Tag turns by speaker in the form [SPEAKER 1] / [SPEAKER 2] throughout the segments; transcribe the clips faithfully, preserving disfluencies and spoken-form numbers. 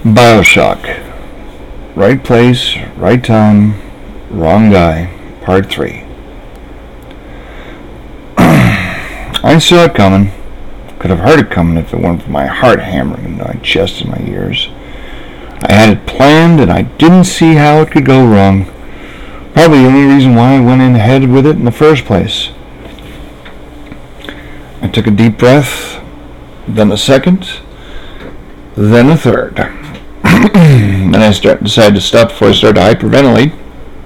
[SPEAKER 1] BioShock. Right place, right time, wrong guy. Part three. I saw it coming. Could have heard it coming if it weren't for my heart hammering into my chest and my ears. I had it planned and I didn't see how it could go wrong. Probably the only reason why I went in ahead with it in the first place. I took a deep breath, then a second, then a third. Then I start, decided to stop before I started to hyperventilate.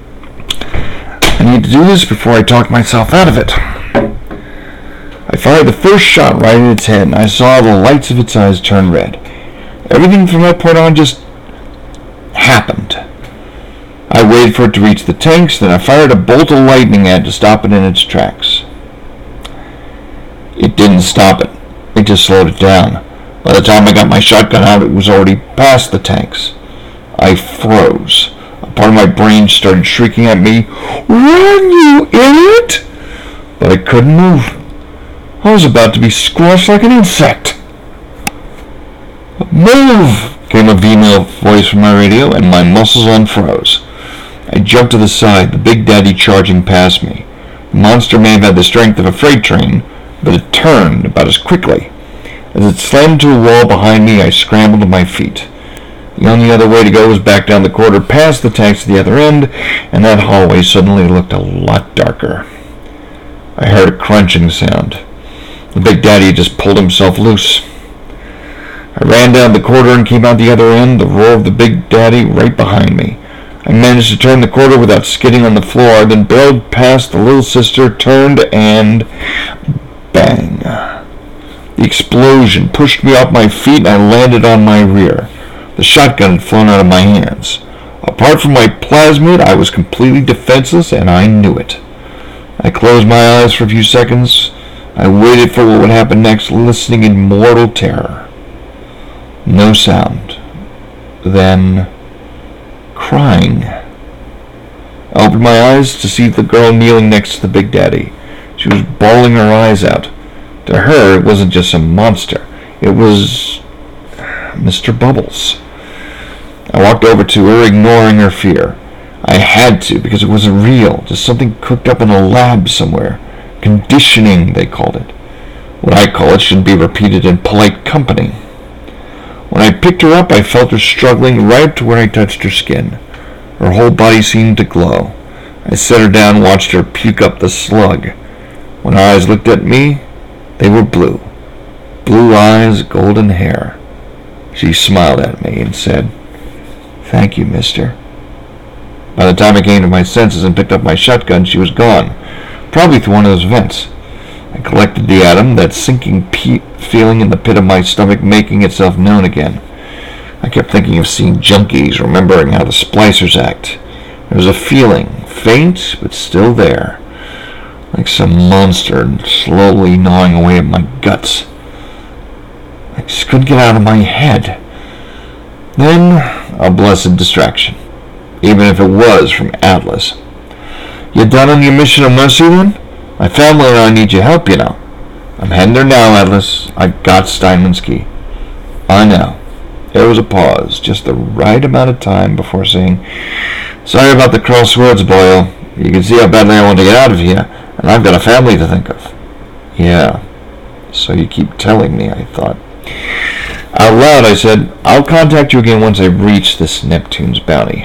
[SPEAKER 1] I need to do this before I talk myself out of it. I fired the first shot right at its head, and I saw the lights of its eyes turn red. Everything from that point on just happened. I waited for it to reach the tanks, then I fired a bolt of lightning at it to stop it in its tracks. It didn't stop it. It just slowed it down. By the time I got my shotgun out, it was already past the tanks. I froze. A part of my brain started shrieking at me, "Run, you idiot!" But I couldn't move. I was about to be squashed like an insect. "Move!" came a female voice from my radio, and my muscles unfroze. I jumped to the side, the big daddy charging past me. The monster may have had the strength of a freight train, but it turned about as quickly. As it slammed into a wall behind me, I scrambled to my feet. The only other way to go was back down the corridor past the tanks to the other end, and that hallway suddenly looked a lot darker. I heard a crunching sound. The big daddy just pulled himself loose. I ran down the corridor and came out the other end, the roar of the big daddy right behind me. I managed to turn the corridor without skidding on the floor, then barreled past the little sister, turned, and bang. The explosion pushed me off my feet and I landed on my rear. The shotgun had flown out of my hands. Apart from my plasmid, I was completely defenseless, and I knew it. I closed my eyes for a few seconds. I waited for what would happen next, listening in mortal terror. No sound. Then, crying. I opened my eyes to see the girl kneeling next to the big daddy. She was bawling her eyes out. To her, it wasn't just some monster. It was Mister Bubbles. I walked over to her, ignoring her fear. I had to, because it wasn't real, just something cooked up in a lab somewhere. Conditioning, they called it. What I call it shouldn't be repeated in polite company. When I picked her up, I felt her struggling right up to where I touched her skin. Her whole body seemed to glow. I set her down and watched her puke up the slug. When her eyes looked at me, they were blue. Blue eyes, golden hair. She smiled at me and said, "Thank you, mister." By the time I came to my senses and picked up my shotgun, she was gone, probably through one of those vents. I collected the atom, that sinking pe- feeling in the pit of my stomach making itself known again. I kept thinking of seeing junkies, remembering how the splicers act. There was a feeling, faint but still there, like some monster slowly gnawing away at my guts. I just couldn't get out of my head. Then, a blessed distraction, even if it was from Atlas. "You done on your mission of mercy then? My family and I need your help, you know." "I'm heading there now, Atlas. I got Steinman's key." "I know." There was a pause, just the right amount of time before saying, "Sorry about the crosswords, Boyle. You can see how badly I want to get out of here, and I've got a family to think of." "Yeah, so you keep telling me," I thought. Out loud, I said, "I'll contact you again once I reach this Neptune's bounty."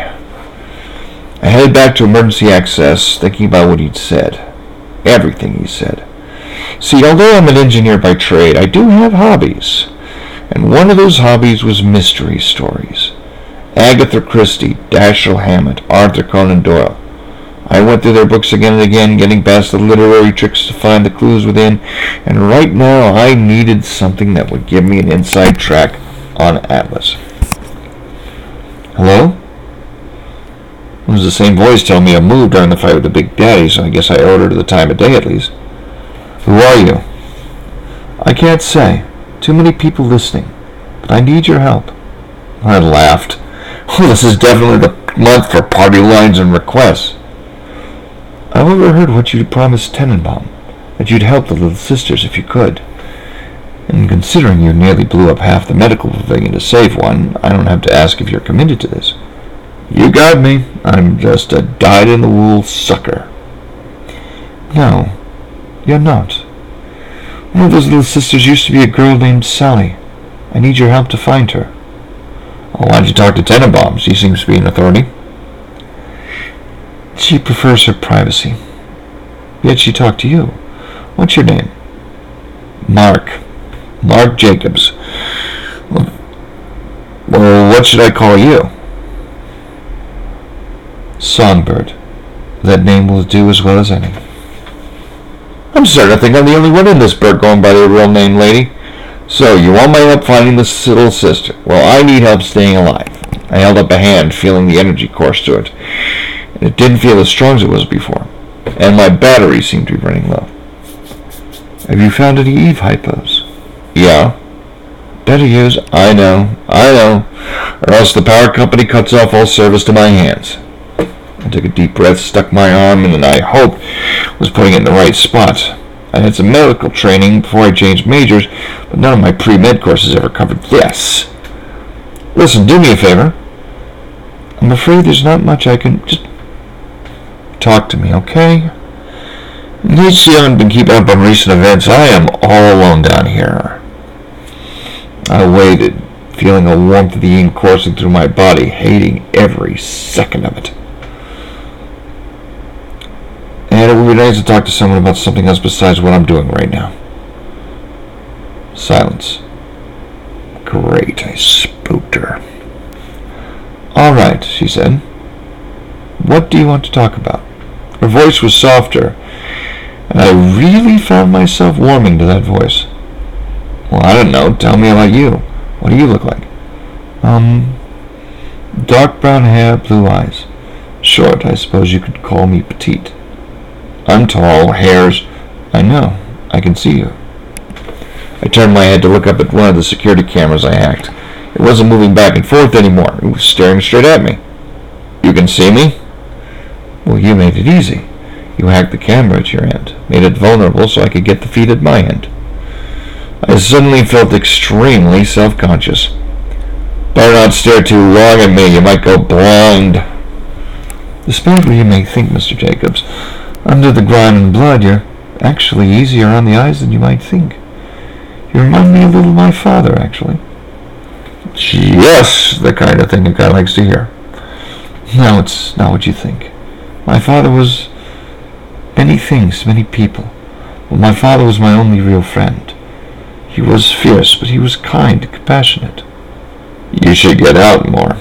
[SPEAKER 1] I headed back to emergency access, thinking about what he'd said. Everything he said. See, although I'm an engineer by trade, I do have hobbies. And one of those hobbies was mystery stories. Agatha Christie, Dashiell Hammett, Arthur Conan Doyle. I went through their books again and again, getting past the literary tricks to find the clues within, and right now I needed something that would give me an inside track on Atlas. "Hello?" It was the same voice telling me I moved during the fight with the Big Daddy, so I guess I ordered the time of day at least. "Who are you?" "I can't say. Too many people listening. But I need your help." I laughed. "Oh, this is definitely the month for party lines and requests." "I overheard what you promised Tenenbaum, that you'd help the little sisters if you could. And considering you nearly blew up half the medical pavilion to save one, I don't have to ask if you're committed to this. You got me. I'm just a dyed-in-the-wool sucker. No, you're not. One of those little sisters used to be a girl named Sally. I need your help to find her. Oh, why don't you talk to Tenenbaum? She seems to be an authority. She prefers her privacy. Yet she talked to you. What's your name? Mark. Mark Jacobs. Well, what should I call you? Songbird. That name will do as well as any. I'm starting to think I'm the only one in this burg going by the real name, lady. So, you want my help finding this little sister? Well, I need help staying alive. I held up a hand, feeling the energy course to it. And it didn't feel as strong as it was before. And my battery seemed to be running low. Have you found any Eve hypos? Yeah. Better use. I know. I know. Or else the power company cuts off all service to my hands. I took a deep breath, stuck my arm, and I hoped was putting it in the right spot. I had some medical training before I changed majors, but none of my pre-med courses ever covered this. Listen, do me a favor. I'm afraid there's not much I can... Just talk to me, okay? In case you haven't been keeping up on recent events, I am all alone down here. I waited, feeling a warmth of the ink coursing through my body, hating every second of it. And it would be nice to talk to someone about something else besides what I'm doing right now. Silence. Great, I spooked her. All right, she said. What do you want to talk about? Her voice was softer, and I really found myself warming to that voice. Well, I don't know. Tell me about you. What do you look like? Um, dark brown hair, blue eyes. Short, I suppose you could call me petite. I'm tall, hairs. I know. I can see you. I turned my head to look up at one of the security cameras I hacked. It wasn't moving back and forth anymore. It was staring straight at me. You can see me? Well, you made it easy. You hacked the camera at your end, made it vulnerable so I could get the feed at my end. I suddenly felt extremely self-conscious. Better not stare too long at me. You might go blind. Despite what you may think, Mister Jacobs, under the grime and blood, you're actually easier on the eyes than you might think. You remind me a little of my father, actually. Yes, the kind of thing a guy likes to hear. No, it's not what you think. My father was many things to many people. Well, my father was my only real friend. He was fierce, but he was kind and compassionate. You should get out more.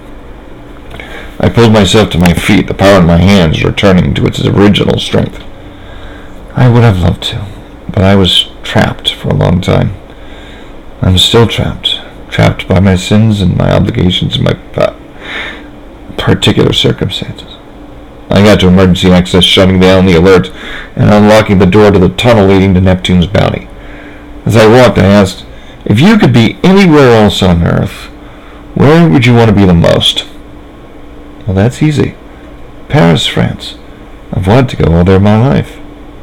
[SPEAKER 1] I pulled myself to my feet, the power in my hands returning to its original strength. I would have loved to, but I was trapped for a long time. I'm still trapped. Trapped by my sins and my obligations and my uh, particular circumstances. I got to emergency access, shutting down the alert and unlocking the door to the tunnel leading to Neptune's bounty. As I walked, I asked, if you could be anywhere else on Earth, where would you want to be the most? Well, that's easy. Paris, France. I've wanted to go all there my life.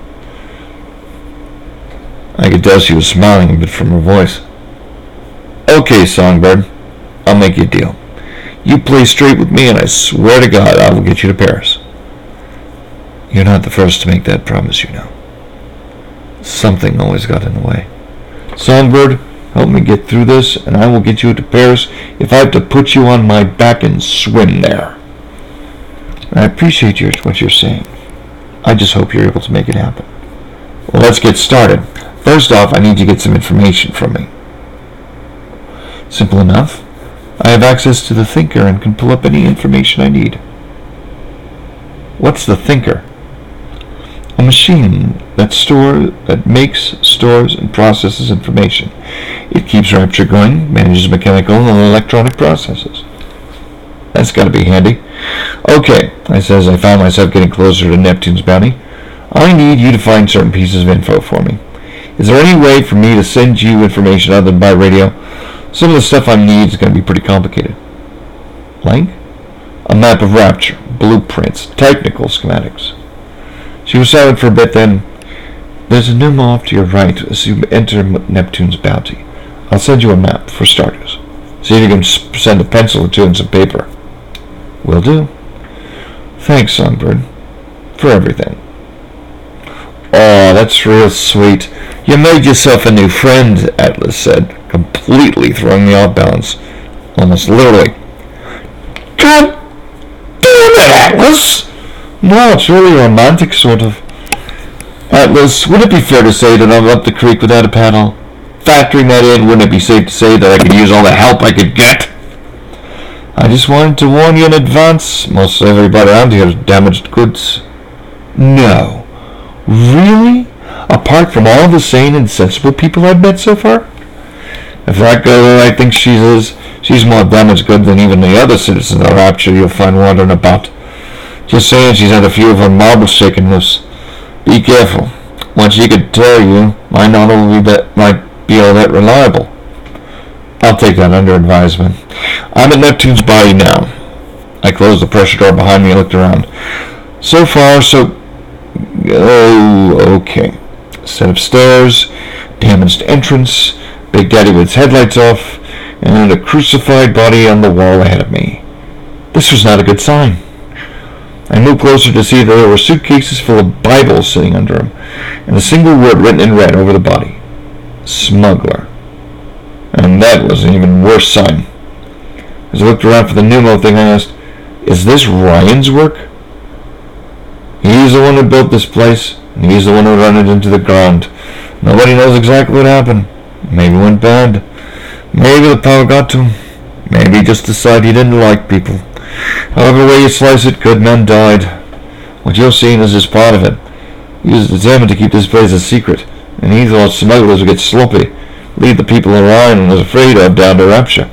[SPEAKER 1] I could tell she was smiling a bit from her voice. Okay, Songbird. I'll make you a deal. You play straight with me, and I swear to God I will get you to Paris. You're not the first to make that promise, you know. Something always got in the way. Songbird, help me get through this, and I will get you to Paris if I have to put you on my back and swim there. I appreciate your, what you're saying. I just hope you're able to make it happen. Well, let's get started. First off, I need you to get some information from me. Simple enough. I have access to the Thinker and can pull up any information I need. What's the Thinker? A machine that store that makes, stores, and processes information. It keeps Rapture going, manages mechanical and electronic processes. That's got to be handy. Okay, I said as I found myself getting closer to Neptune's bounty. I need you to find certain pieces of info for me. Is there any way for me to send you information other than by radio? Some of the stuff I need is going to be pretty complicated. Like? A map of Rapture, blueprints, technical schematics. She was silent for a bit, then, There's a pneumo off to your right as you enter Neptune's bounty. I'll send you a map, for starters. See if you can send a pencil or two and some paper. Will do. Thanks, Songbird, for everything. Oh, that's real sweet. You made yourself a new friend, Atlas said, completely throwing me off balance. Almost literally. God damn it, Atlas! No, it's really romantic, sort of. Atlas, would it be fair to say that I'm up the creek without a paddle? Factoring that in, wouldn't it be safe to say that I could use all the help I could get? I just wanted to warn you in advance. Most everybody around here is damaged goods. No. Really? Apart from all the sane and sensible people I've met so far? If that girl I think she is, she's more damaged good than even the other citizens of Rapture you'll find wandering about. Just saying she's had a few of her marbles shaken loose. Be careful. What she could tell you might not all be that might be all that reliable. I'll take that under advisement. I'm at Neptune's body now. I closed the pressure door behind me and looked around. So far, so... Oh, okay. Set of stairs, damaged entrance, Big Daddy with his headlights off, and a crucified body on the wall ahead of me. This was not a good sign. I moved closer to see that there were suitcases full of Bibles sitting under them, and a single word written in red over the body. Smuggler. And that was an even worse sign. As I looked around for the pneumo thing, I asked, is this Ryan's work? He's the one who built this place, and he's the one who ran it into the ground. Nobody knows exactly what happened. Maybe it went bad. Maybe the power got to him. Maybe he just decided he didn't like people. However way you slice it, good men died. What you're seeing is just part of it. He was determined to keep this place a secret, and he thought smugglers would get sloppy, lead the people in line and was afraid of down to Rapture.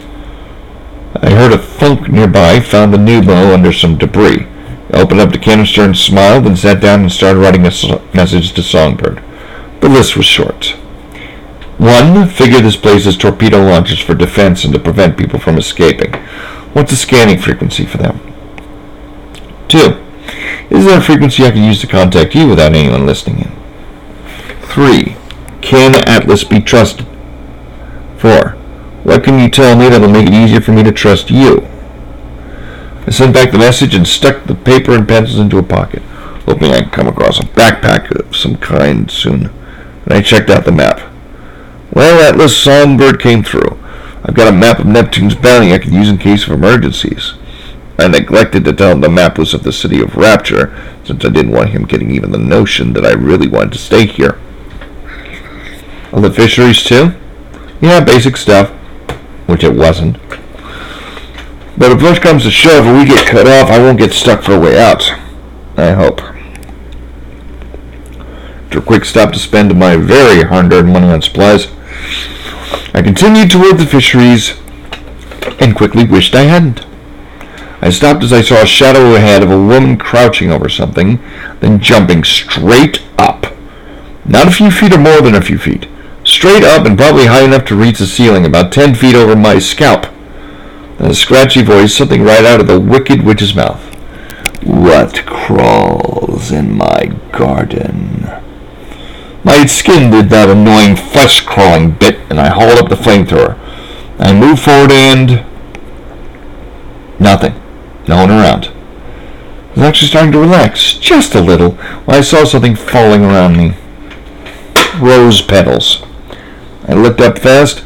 [SPEAKER 1] I heard a thunk nearby, found the pneumo under some debris. I opened up the canister and smiled, and sat down and started writing a message to Songbird. The list was short. One, figure this place as torpedo launchers for defense and to prevent people from escaping. What's the scanning frequency for them? Two, is there a frequency I can use to contact you without anyone listening in? Three, can Atlas be trusted? Four, what can you tell me that will make it easier for me to trust you? I sent back the message and stuck the paper and pencils into a pocket, hoping I'd come across a backpack of some kind soon. And I checked out the map. Well, Atlas, Songbird came through. I've got a map of Neptune's bounty I could use in case of emergencies. I neglected to tell him the map was of the city of Rapture, since I didn't want him getting even the notion that I really wanted to stay here. All the fisheries, too? Yeah, basic stuff. Which it wasn't. But if push comes to shove and we get cut off, I won't get stuck for a way out. I hope. After a quick stop to spend my very hard-earned money on supplies, I continued toward the fisheries and quickly wished I hadn't. I stopped as I saw a shadow ahead of a woman crouching over something, then jumping straight up. Not a few feet or more than a few feet. Straight up and probably high enough to reach the ceiling, about ten feet over my scalp. Then a scratchy voice, something right out of the Wicked Witch's mouth. What crawls in my garden? My skin did that annoying flesh-crawling bit, and I hauled up the flamethrower. I moved forward and... nothing. No one around. I was actually starting to relax, just a little, when I saw something falling around me. Rose petals. I looked up fast,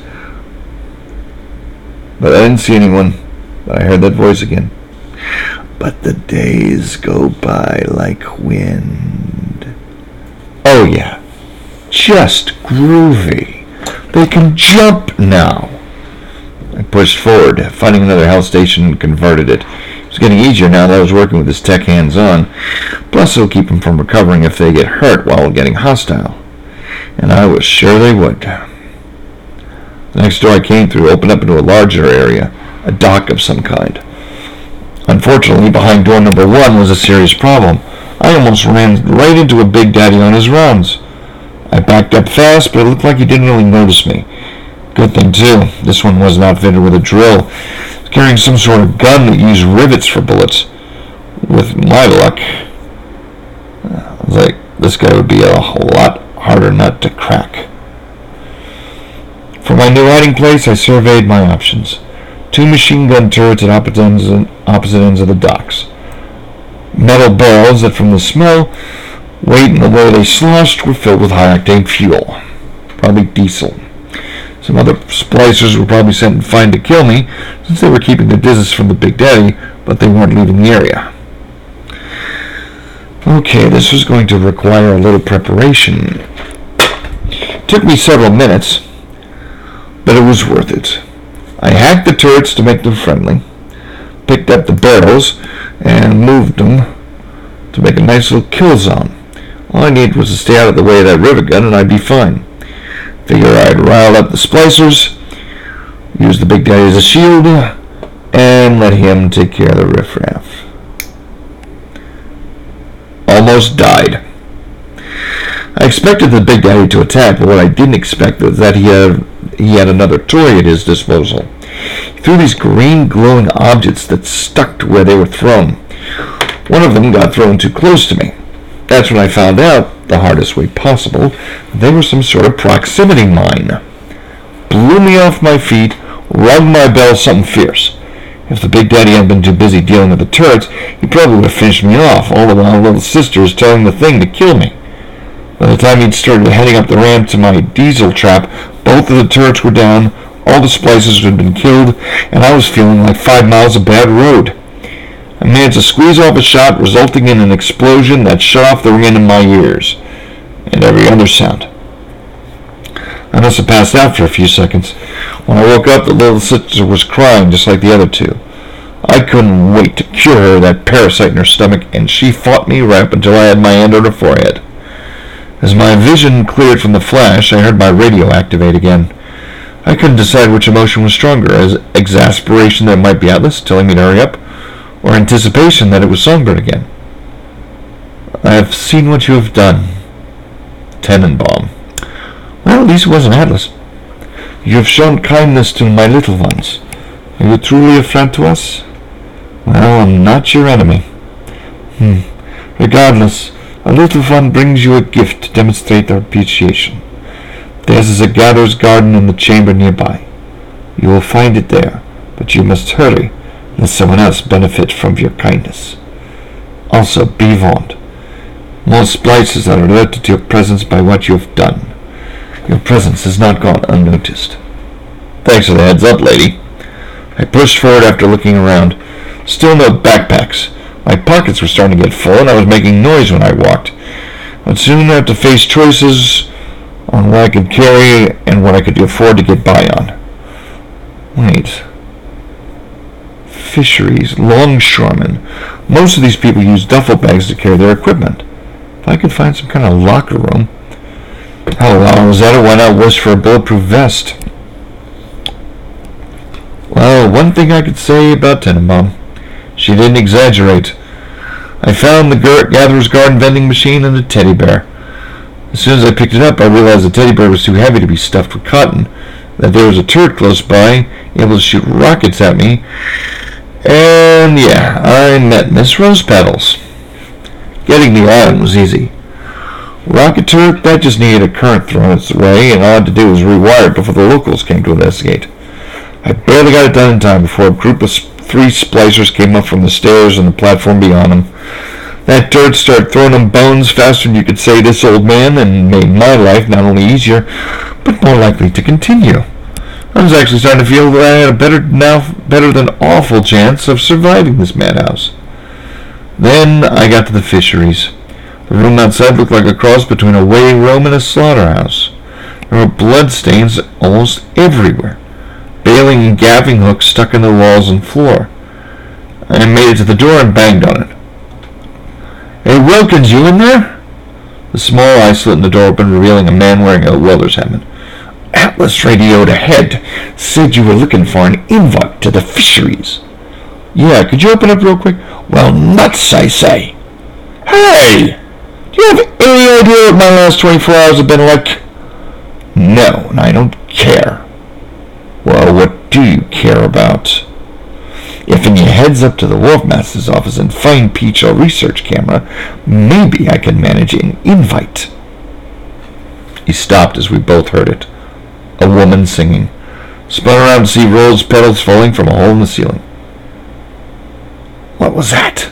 [SPEAKER 1] but I didn't see anyone. But I heard that voice again. But the days go by like wind. Oh yeah. Just groovy. They can jump now. I pushed forward, finding another health station and converted it. It was getting easier now that I was working with this tech hands-on. Plus it'll keep them from recovering if they get hurt while getting hostile. And I was sure they would. The next door I came through opened up into a larger area, a dock of some kind. Unfortunately, behind door number one was a serious problem. I almost ran right into a Big Daddy on his rounds. I backed up fast, but it looked like he didn't really notice me. Good thing, too. This one wasn't outfitted with a drill. He was carrying some sort of gun that used rivets for bullets. With my luck, I was like, this guy would be a lot harder nut to crack. For my new hiding place, I surveyed my options. Two machine gun turrets at opposite ends, opposite ends of the docks. Metal barrels that, from the smell, weight, and the way they sloshed, were filled with high-octane fuel. Probably diesel. Some other splicers were probably sent and fined to kill me, since they were keeping their distance from the Big Daddy, but they weren't leaving the area. Okay, this was going to require a little preparation. It took me several minutes, but it was worth it. I hacked the turrets to make them friendly, picked up the barrels, and moved them to make a nice little kill zone. All I needed was to stay out of the way of that rivet gun, and I'd be fine. Figure I'd rile up the splicers, use the Big Daddy as a shield, and let him take care of the riffraff. Almost died. I expected the Big Daddy to attack, but what I didn't expect was that he had, he had another toy at his disposal. He threw these green glowing objects that stuck to where they were thrown. One of them got thrown too close to me. That's when I found out, the hardest way possible, they were some sort of proximity mine. Blew me off my feet, rung my bell something fierce. If the Big Daddy hadn't been too busy dealing with the turrets, he probably would have finished me off, all the while little sister was telling the thing to kill me. By the time he'd started heading up the ramp to my diesel trap, both of the turrets were down, all the splicers had been killed, and I was feeling like five miles of bad road. I managed to squeeze off a shot, resulting in an explosion that shut off the ringing in my ears, and every other sound. I must have passed out for a few seconds. When I woke up, the little sister was crying just like the other two. I couldn't wait to cure her of that parasite in her stomach, and she fought me right up until I had my hand on her forehead. As my vision cleared from the flash, I heard my radio activate again. I couldn't decide which emotion was stronger, as exasperation that it might be Atlas telling me to hurry up, or anticipation that it was Songbird again. I have seen what you have done, Tenenbaum. Well, at least it wasn't Atlas. You have shown kindness to my little ones. Are you truly a friend to us? Well, I'm not your enemy. Hmm. Regardless, a little one brings you a gift to demonstrate our appreciation. Theirs is a gatherer's garden in the chamber nearby. You will find it there, but you must hurry, lest someone else benefit from your kindness. Also, be warned. Most splicers are alerted to your presence by what you have done. Your presence has not gone unnoticed. Thanks for the heads up, lady. I pushed forward after looking around. Still no backpacks. My pockets were starting to get full, and I was making noise when I walked. I'd soon have to face choices on what I could carry and what I could afford to get by on. Wait. Fisheries, longshoremen. Most of these people use duffel bags to carry their equipment. If I could find some kind of locker room. How long was that, or why not wish for a bulletproof vest? Well, one thing I could say about Tenenbaum. She didn't exaggerate. I found the Gatherer's Garden vending machine and a teddy bear. As soon as I picked it up, I realized the teddy bear was too heavy to be stuffed with cotton, that there was a turret close by, able to shoot rockets at me, and yeah, I met Miss Rose Petals. Getting the island was easy. Rocket turret, that just needed a current thrown its way, and all I had to do was rewire it before the locals came to investigate. I barely got it done in time before a group of three splicers came up from the stairs and the platform beyond them. That turret started throwing them bones faster than you could say this old man, and made my life not only easier, but more likely to continue. I was actually starting to feel that I had a better now better than awful chance of surviving this madhouse. Then I got to the fisheries. The room outside looked like a cross between a waiting room and a slaughterhouse. There were bloodstains almost everywhere, baling and gaffing hooks stuck in the walls and floor. I made it to the door and banged on it. Hey, Wilkins, you in there? The small eye slit in the door open, revealing a man wearing a welder's helmet. Atlas radioed ahead, said you were looking for an invite to the fisheries. Yeah, could you open up real quick? Well, nuts, I say. Hey! Do you have any idea what my last twenty-four hours have been like? No, and I don't care. Well, what do you care about? If you heads up to the Wharfmaster's office and find Peach's research camera, maybe I can manage an invite. He stopped as we both heard it. A woman singing. Spun around to see rose petals falling from a hole in the ceiling. What was that?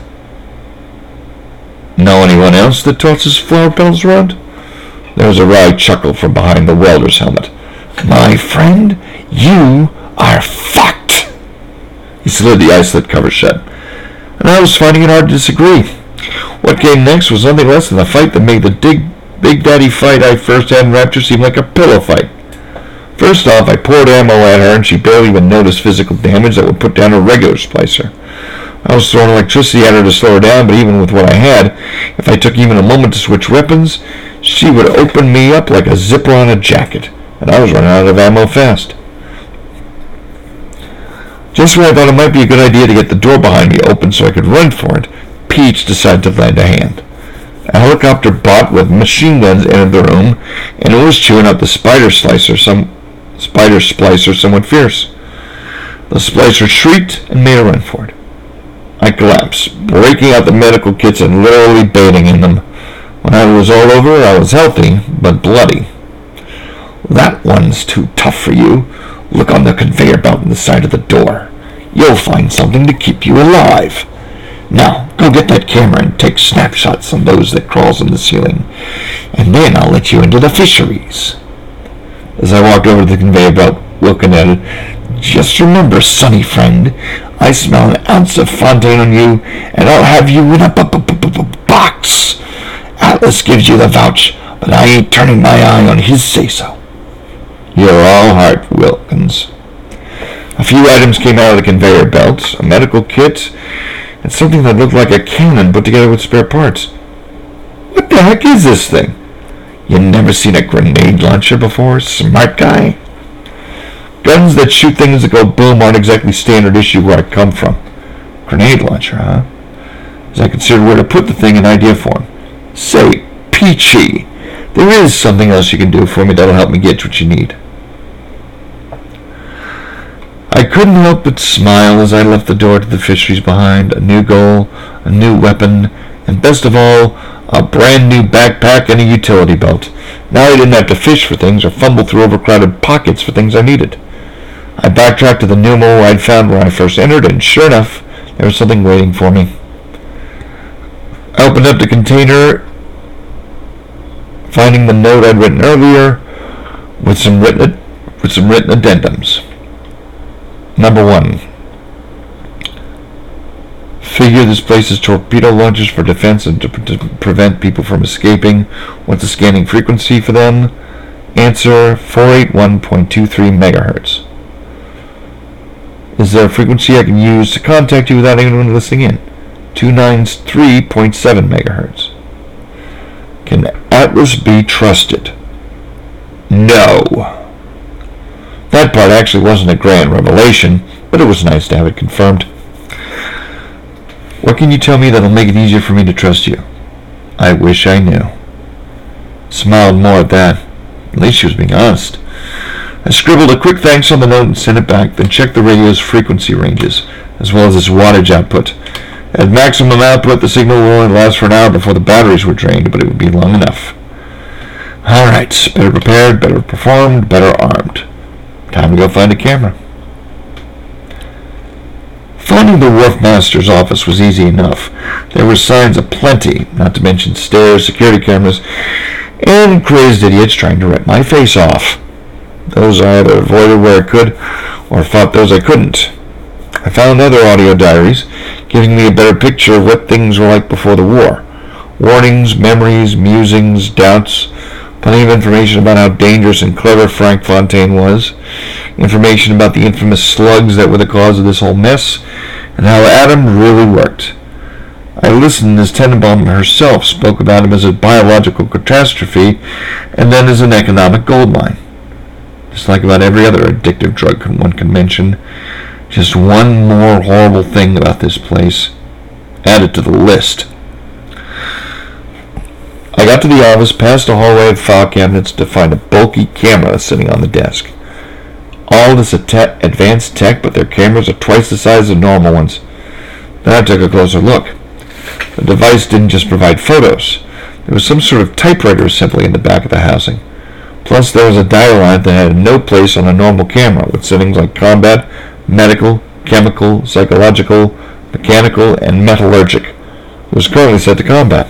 [SPEAKER 1] Know anyone else that tosses flower petals around? There was a wry chuckle from behind the welder's helmet. My friend, you are fucked. He slid the isolate cover shut, and I was finding it hard to disagree. What came next was nothing less than the fight that made the big, big daddy fight I first had in Rapture seem like a pillow fight. First off, I poured ammo at her, and she barely even noticed physical damage that would put down a regular splicer. I was throwing electricity at her to slow her down, but even with what I had, if I took even a moment to switch weapons, she would open me up like a zipper on a jacket, and I was running out of ammo fast. Just when I thought it might be a good idea to get the door behind me open so I could run for it, Peach decided to lend a hand. A helicopter bot with machine guns entered the room, and it was chewing up the spider slicer, some spider splicer somewhat fierce. The splicer shrieked and made a run for it. I collapsed, breaking out the medical kits and literally bathing in them. When I was all over, I was healthy, but bloody. That one's too tough for you. Look on the conveyor belt on the side of the door. You'll find something to keep you alive. Now, go get that camera and take snapshots on those that crawls on the ceiling, and then I'll let you into the fisheries. As I walked over to the conveyor belt, looking at it, just remember, sonny friend, I smell an ounce of Fontaine on you, and I'll have you in a box. Atlas gives you the vouch, but I ain't turning my eye on his say-so. You're all heart, Wilkins. A few items came out of the conveyor belts, a medical kit, and something that looked like a cannon put together with spare parts. What the heck is this thing? You never seen a grenade launcher before, smart guy? Guns that shoot things that go boom aren't exactly standard issue where I come from. Grenade launcher, huh? As I considered where to put the thing in idea form. Say, Peachy, there is something else you can do for me that'll help me get what you need. I couldn't help but smile as I left the door to the fisheries behind. A new goal, a new weapon, and best of all, a brand new backpack and a utility belt. Now I didn't have to fish for things or fumble through overcrowded pockets for things I needed. I backtracked to the pneumo I'd found where I first entered, and sure enough, there was something waiting for me. I opened up the container, finding the note I'd written earlier with some written with some written addendums. Number one. Figure this places torpedo launchers for defense and to, pre- to prevent people from escaping. What's the scanning frequency for them? Answer four eighty-one point two three megahertz. Is there a frequency I can use to contact you without anyone listening in? two ninety-three point seven megahertz. Can Atlas be trusted? No. That part actually wasn't a grand revelation, but it was nice to have it confirmed. What can you tell me that'll make it easier for me to trust you? I wish I knew. Smiled more at that. At least she was being honest. I scribbled a quick thanks on the note and sent it back, then checked the radio's frequency ranges, as well as its wattage output. At maximum output, the signal would only last for an hour before the batteries were drained, but it would be long enough. All right, better prepared, better performed, better armed. Time to go find a camera. Finding the Wharfmaster's office was easy enough. There were signs aplenty, not to mention stairs, security cameras, and crazed idiots trying to rip my face off. Those I either avoided where I could, or fought those I couldn't. I found other audio diaries, giving me a better picture of what things were like before the war. Warnings, memories, musings, doubts, plenty of information about how dangerous and clever Frank Fontaine was, information about the infamous slugs that were the cause of this whole mess, and how Adam really worked. I listened as Tenenbaum herself spoke about him as a biological catastrophe and then as an economic goldmine. Just like about every other addictive drug one can mention, just one more horrible thing about this place added to the list. I got to the office, past a hallway of file cabinets, to find a bulky camera sitting on the desk. All this at- advanced tech, but their cameras are twice the size of normal ones. Then I took a closer look. The device didn't just provide photos. There was some sort of typewriter assembly in the back of the housing. Plus, there was a dial on it that had no place on a normal camera, with settings like combat, medical, chemical, psychological, mechanical, and metallurgic. It was currently set to combat.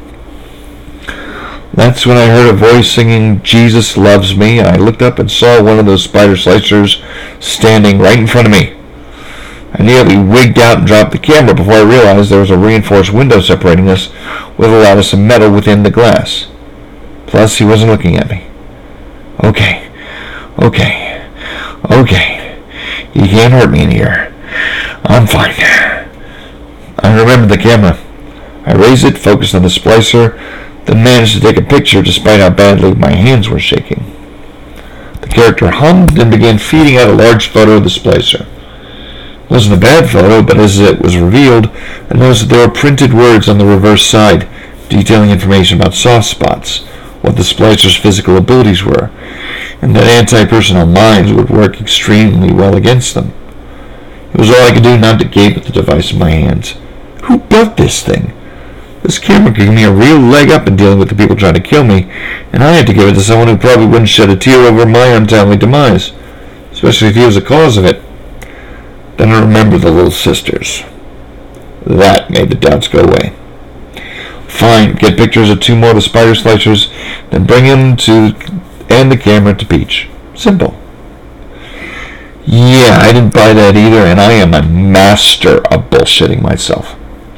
[SPEAKER 1] That's when I heard a voice singing "Jesus Loves Me," and I looked up and saw one of those spider slicers standing right in front of me. I nearly wigged out and dropped the camera before I realized there was a reinforced window separating us with a lattice of metal within the glass. Plus, he wasn't looking at me. Okay, okay, okay. You can't hurt me in here. I'm fine. I remembered the camera. I raised it, focused on the splicer, then managed to take a picture despite how badly my hands were shaking. The character hummed and began feeding out a large photo of the splicer. It wasn't a bad photo, but as it was revealed, I noticed that there were printed words on the reverse side, detailing information about soft spots, what the splicer's physical abilities were, and that anti-personnel mines would work extremely well against them. It was all I could do not to gape at the device in my hands. Who built this thing? This camera gave me a real leg up in dealing with the people trying to kill me, and I had to give it to someone who probably wouldn't shed a tear over my untimely demise, especially if he was the cause of it. Then I remembered the little sisters. That made the doubts go away. Fine, get pictures of two more of the spider slicers, then bring them to and the camera to Peach. Simple. Yeah, I didn't buy that either, and I am a master of bullshitting myself.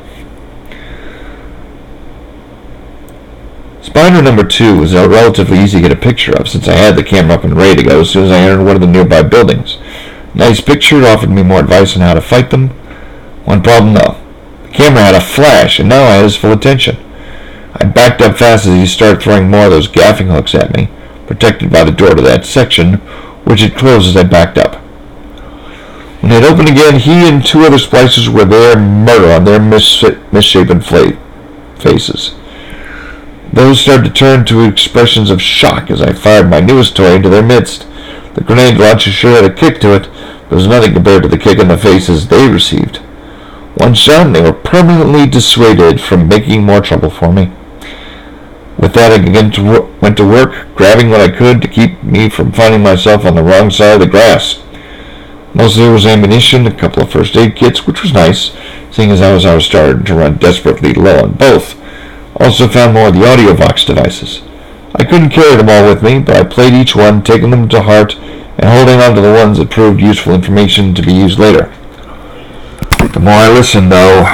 [SPEAKER 1] Spider number two was relatively easy to get a picture of, since I had the camera up and ready to go as soon as I entered one of the nearby buildings. Nice picture, it offered me more advice on how to fight them. One problem though. The camera had a flash, and now I had his full attention. I backed up fast as he started throwing more of those gaffing hooks at me, protected by the door to that section, which had closed as I backed up. When it opened again, he and two other splicers were there, murder on their mis- misshapen fla- faces. Those started to turn to expressions of shock as I fired my newest toy into their midst. The grenade launcher sure had a kick to it, but it was nothing compared to the kick in the faces they received. One shot, and they were permanently dissuaded from making more trouble for me. With that, I again to wor- went to work, grabbing what I could to keep me from finding myself on the wrong side of the grass. Mostly there was ammunition, a couple of first aid kits, which was nice, seeing as I was, I was starting to run desperately low on both. Also found more of the AudioVox devices. I couldn't carry them all with me, but I played each one, taking them to heart, and holding on to the ones that proved useful information to be used later. The more I listened, though,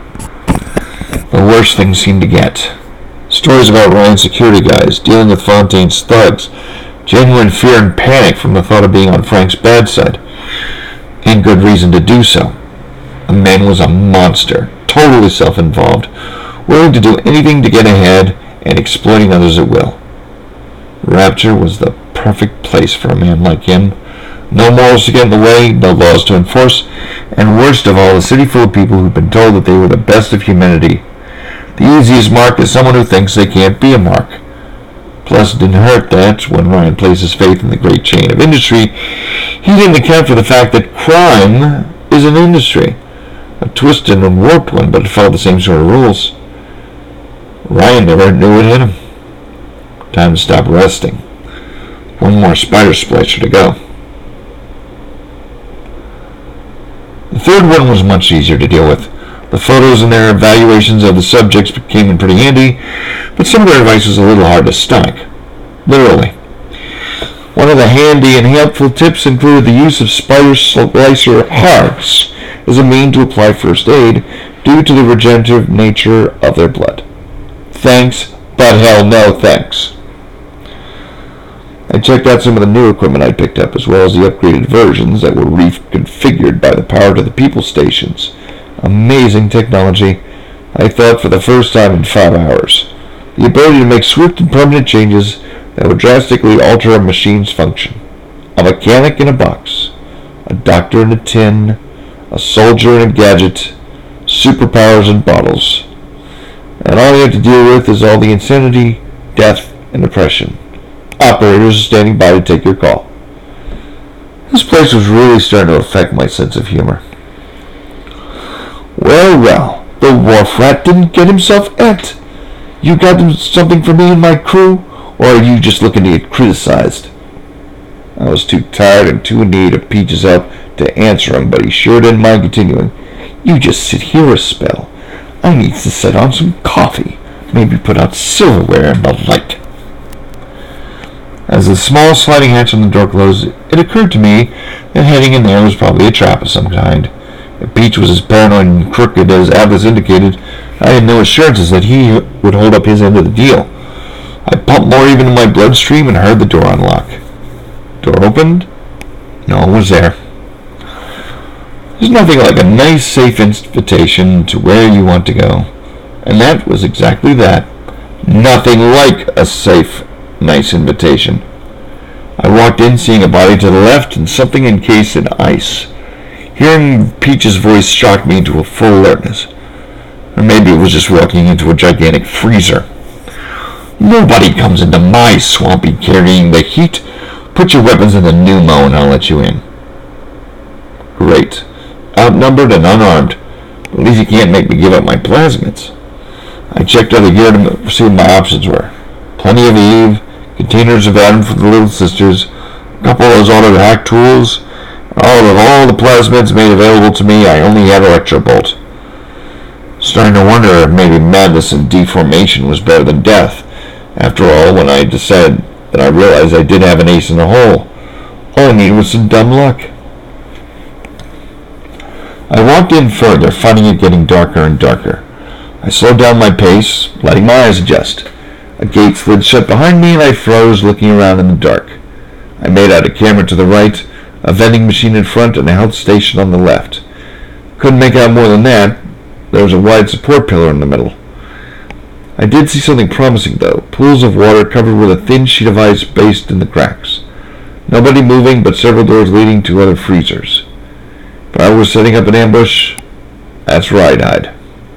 [SPEAKER 1] the worse things seemed to get. Stories about Ryan's security guys, dealing with Fontaine's thugs, genuine fear and panic from the thought of being on Frank's bad side, and good reason to do so. The man was a monster, totally self-involved, willing to do anything to get ahead, and exploiting others at will. Rapture was the perfect place for a man like him. No morals to get in the way, no laws to enforce, and worst of all, a city full of people who've been told that they were the best of humanity. The easiest mark is someone who thinks they can't be a mark. Plus, it didn't hurt that, when Ryan placed his faith in the great chain of industry, he didn't account for the fact that crime is an industry. A twisted and warped one, but it followed the same sort of rules. Ryan never knew it hit him. Time to stop resting. One more spider splicer to go. The third one was much easier to deal with. The photos and their evaluations of the subjects came in pretty handy, but some of their advice was a little hard to stomach. Literally. One of the handy and helpful tips included the use of spider slicer hearts as a means to apply first aid due to the regenerative nature of their blood. Thanks, but hell no thanks. I checked out some of the new equipment I picked up, as well as the upgraded versions that were reconfigured by the power to the people stations. Amazing technology, I thought, for the first time in five hours. The ability to make swift and permanent changes that would drastically alter a machine's function. A mechanic in a box, a doctor in a tin, a soldier in a gadget, superpowers in bottles. And all you have to deal with is all the insanity, death, and oppression. Operators are standing by to take your call. This place was really starting to affect my sense of humor. Well, well, the wharf rat didn't get himself et. You got something for me and my crew, or are you just looking to get criticized? I was too tired and too in need of Peach's help to answer him, but he sure didn't mind continuing. You just sit here a spell. I needs to set on some coffee, maybe put out silverware and the like. As the small sliding hatch on the door closed, it occurred to me that heading in there was probably a trap of some kind. If Peach was as paranoid and crooked as Atlas indicated, I had no assurances that he would hold up his end of the deal. I pumped more even in my bloodstream and heard the door unlock. Door opened. No one was there. There's nothing like a nice, safe invitation to where you want to go. And that was exactly that. Nothing like a safe, nice invitation. I walked in, seeing a body to the left and something encased in ice. Hearing Peach's voice shocked me into a full alertness. Or maybe it was just walking into a gigantic freezer. Nobody comes into my swampy carrying the heat. Put your weapons in the pneumo and I'll let you in. Great. Outnumbered and unarmed. At least you can't make me give up my plasmids. I checked other gear to see what my options were. Plenty of Eve, containers of Adam for the Little Sisters, a couple of those auto hack tools. Out of all the plasmids made available to me, I only had Electrobolt. Starting to wonder if maybe madness and deformation was better than death. After all, when I decided that I realized I did have an ace in the hole. All I needed was some dumb luck. I walked in further, finding it getting darker and darker. I slowed down my pace, letting my eyes adjust. A gate slid shut behind me and I froze, looking around in the dark. I made out a camera to the right, a vending machine in front, and a health station on the left. Couldn't make out more than that. There was a wide support pillar in the middle. I did see something promising, though. Pools of water covered with a thin sheet of ice based in the cracks. Nobody moving, but several doors leading to other freezers. If I was setting up an ambush, that's where I'd hide.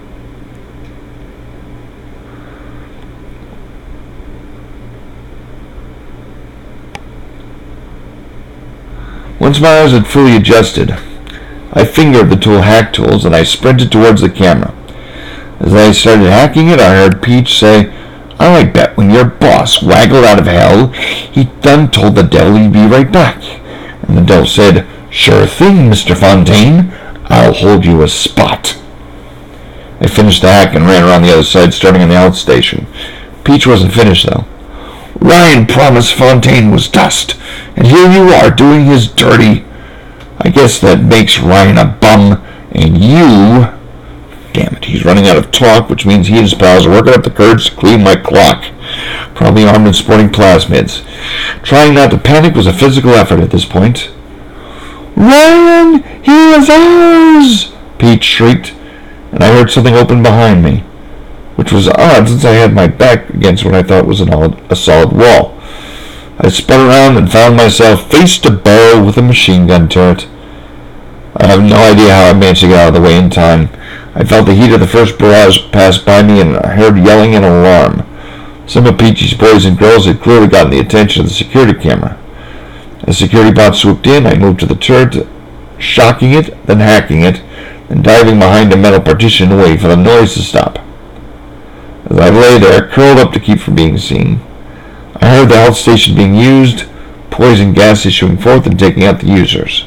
[SPEAKER 1] Once my eyes had fully adjusted, I fingered the tool hack tools and I sprinted towards the camera. As I started hacking it, I heard Peach say, I bet when your boss waggled out of hell, he done told the devil he'd be right back. And the devil said, Sure thing, Mister Fontaine. I'll hold you a spot. I finished the hack and ran around the other side, starting on the health station. Peach wasn't finished, though. Ryan promised Fontaine was dust, and here you are doing his dirty. I guess that makes Ryan a bum, and you... Damn it, he's running out of talk, which means he and his pals are working up the courage to clean my clock. Probably armed and sporting plasmids. Trying not to panic was a physical effort at this point. Ryan, he is ours! Peach shrieked, and I heard something open behind me, which was odd since I had my back against what I thought was an odd, a solid wall. I spun around and found myself face to bow with a machine gun turret. I have no idea how I managed to get out of the way in time. I felt the heat of the first barrage pass by me and I heard yelling and alarm. Some of Peachy's boys and girls had clearly gotten the attention of the security camera. As security bot swooped in, I moved to the turret, shocking it, then hacking it, then diving behind a metal partition waiting for the noise to stop. As I lay there, curled up to keep from being seen, I heard the health station being used, poison gas issuing forth and taking out the users.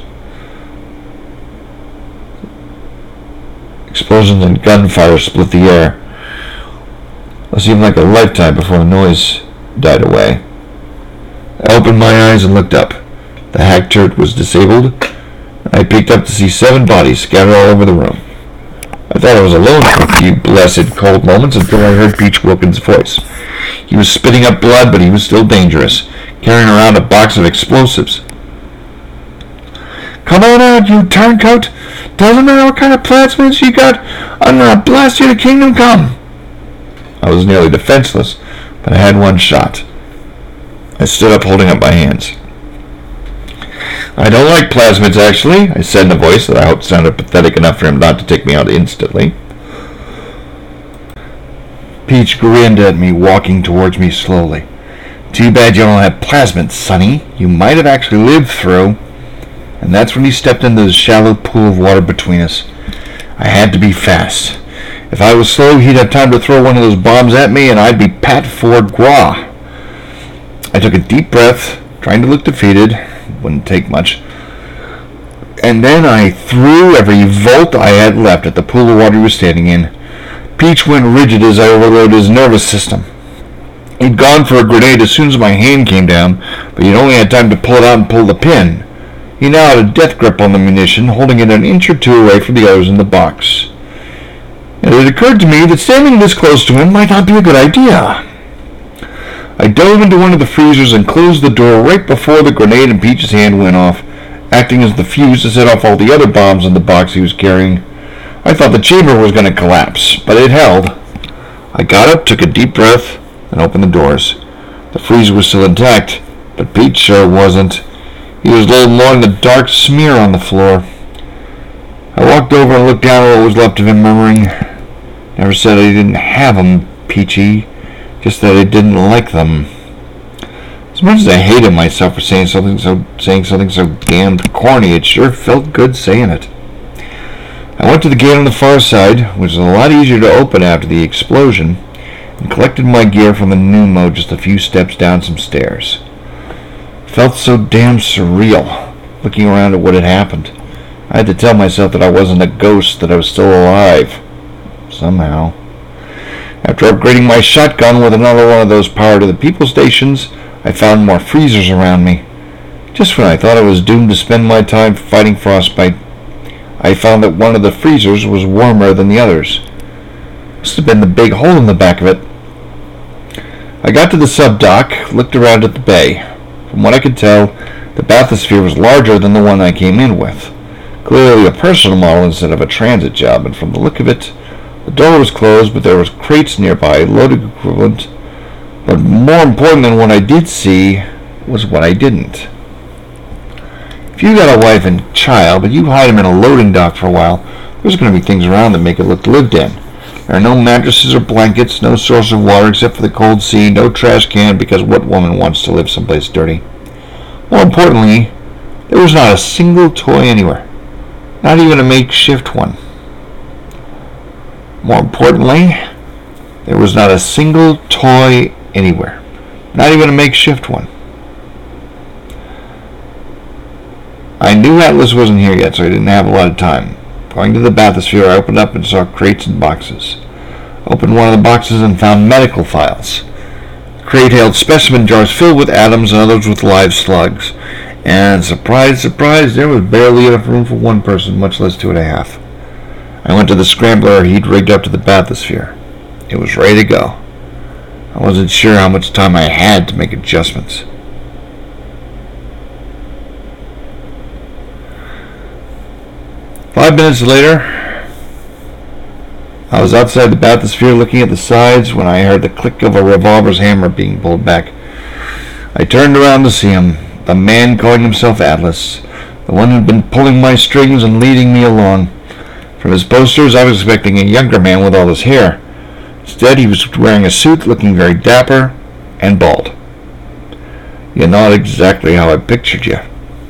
[SPEAKER 1] Explosions and gunfire split the air. It seemed like a lifetime before the noise died away. I opened my eyes and looked up. The hack turret was disabled, and I peeked up to see seven bodies scattered all over the room. I thought I was alone for a few blessed cold moments until I heard Peach Wilkins' voice. He was spitting up blood, but he was still dangerous, carrying around a box of explosives. Come on out, you turncoat! Doesn't matter what kind of plasmids you got, I'm gonna blast you to kingdom come! I was nearly defenseless, but I had one shot. I stood up, holding up my hands. I don't like plasmids, actually, I said in a voice that I hoped sounded pathetic enough for him not to take me out instantly. Peach grinned at me, walking towards me slowly. Too bad you don't have plasmids, Sonny. You might have actually lived through... and that's when he stepped into the shallow pool of water between us. I had to be fast. If I was slow, he'd have time to throw one of those bombs at me, and I'd be Pat Ford Gras. I took a deep breath, trying to look defeated. Wouldn't take much. And then I threw every volt I had left at the pool of water he was standing in. Peach went rigid as I overloaded his nervous system. He'd gone for a grenade as soon as my hand came down, but he'd only had time to pull it out and pull the pin. He now had a death grip on the munition, holding it an inch or two away from the others in the box. And it occurred to me that standing this close to him might not be a good idea. I dove into one of the freezers and closed the door right before the grenade in Peach's hand went off, acting as the fuse to set off all the other bombs in the box he was carrying. I thought the chamber was going to collapse, but it held. I got up, took a deep breath, and opened the doors. The freezer was still intact, but Peach sure wasn't. He was laying along the dark smear on the floor. I walked over and looked down at what was left of him, murmuring, "Never said I didn't have them, Peachy, just that I didn't like them." As much as I hated myself for saying something so saying something so damned corny, it sure felt good saying it. I went to the gate on the far side, which was a lot easier to open after the explosion, and collected my gear from the pneumo just a few steps down some stairs. It felt so damn surreal, looking around at what had happened. I had to tell myself that I wasn't a ghost, that I was still alive. Somehow. After upgrading my shotgun with another one of those power to the people stations, I found more freezers around me. Just when I thought I was doomed to spend my time fighting frostbite, I found that one of the freezers was warmer than the others. Must have been the big hole in the back of it. I got to the subdock, looked around at the bay. From what I could tell, the bathysphere was larger than the one I came in with. Clearly a personal model instead of a transit job, and from the look of it, the door was closed, but there was crates nearby, loaded equivalent. But more important than what I did see was what I didn't. If you got a wife and child, but you hide them in a loading dock for a while, there's going to be things around that make it look lived in. There are no mattresses or blankets, no source of water except for the cold sea, no trash can, because what woman wants to live someplace dirty? More importantly, there was not a single toy anywhere, not even a makeshift one. More importantly, there was not a single toy anywhere, not even a makeshift one. I knew Atlas wasn't here yet, so I didn't have a lot of time. Going to the bathysphere, I opened up and saw crates and boxes. Opened one of the boxes and found medical files. The crate held specimen jars filled with atoms and others with live slugs. And surprise, surprise, there was barely enough room for one person, much less two and a half. I went to the scrambler he'd rigged up to the bathysphere. It was ready to go. I wasn't sure how much time I had to make adjustments. Five minutes later, I was outside the bathysphere looking at the sides when I heard the click of a revolver's hammer being pulled back. I turned around to see him, the man calling himself Atlas, the one who'd been pulling my strings and leading me along. From his posters, I was expecting a younger man with all his hair. Instead, he was wearing a suit, looking very dapper and bald. You're not exactly how I pictured you.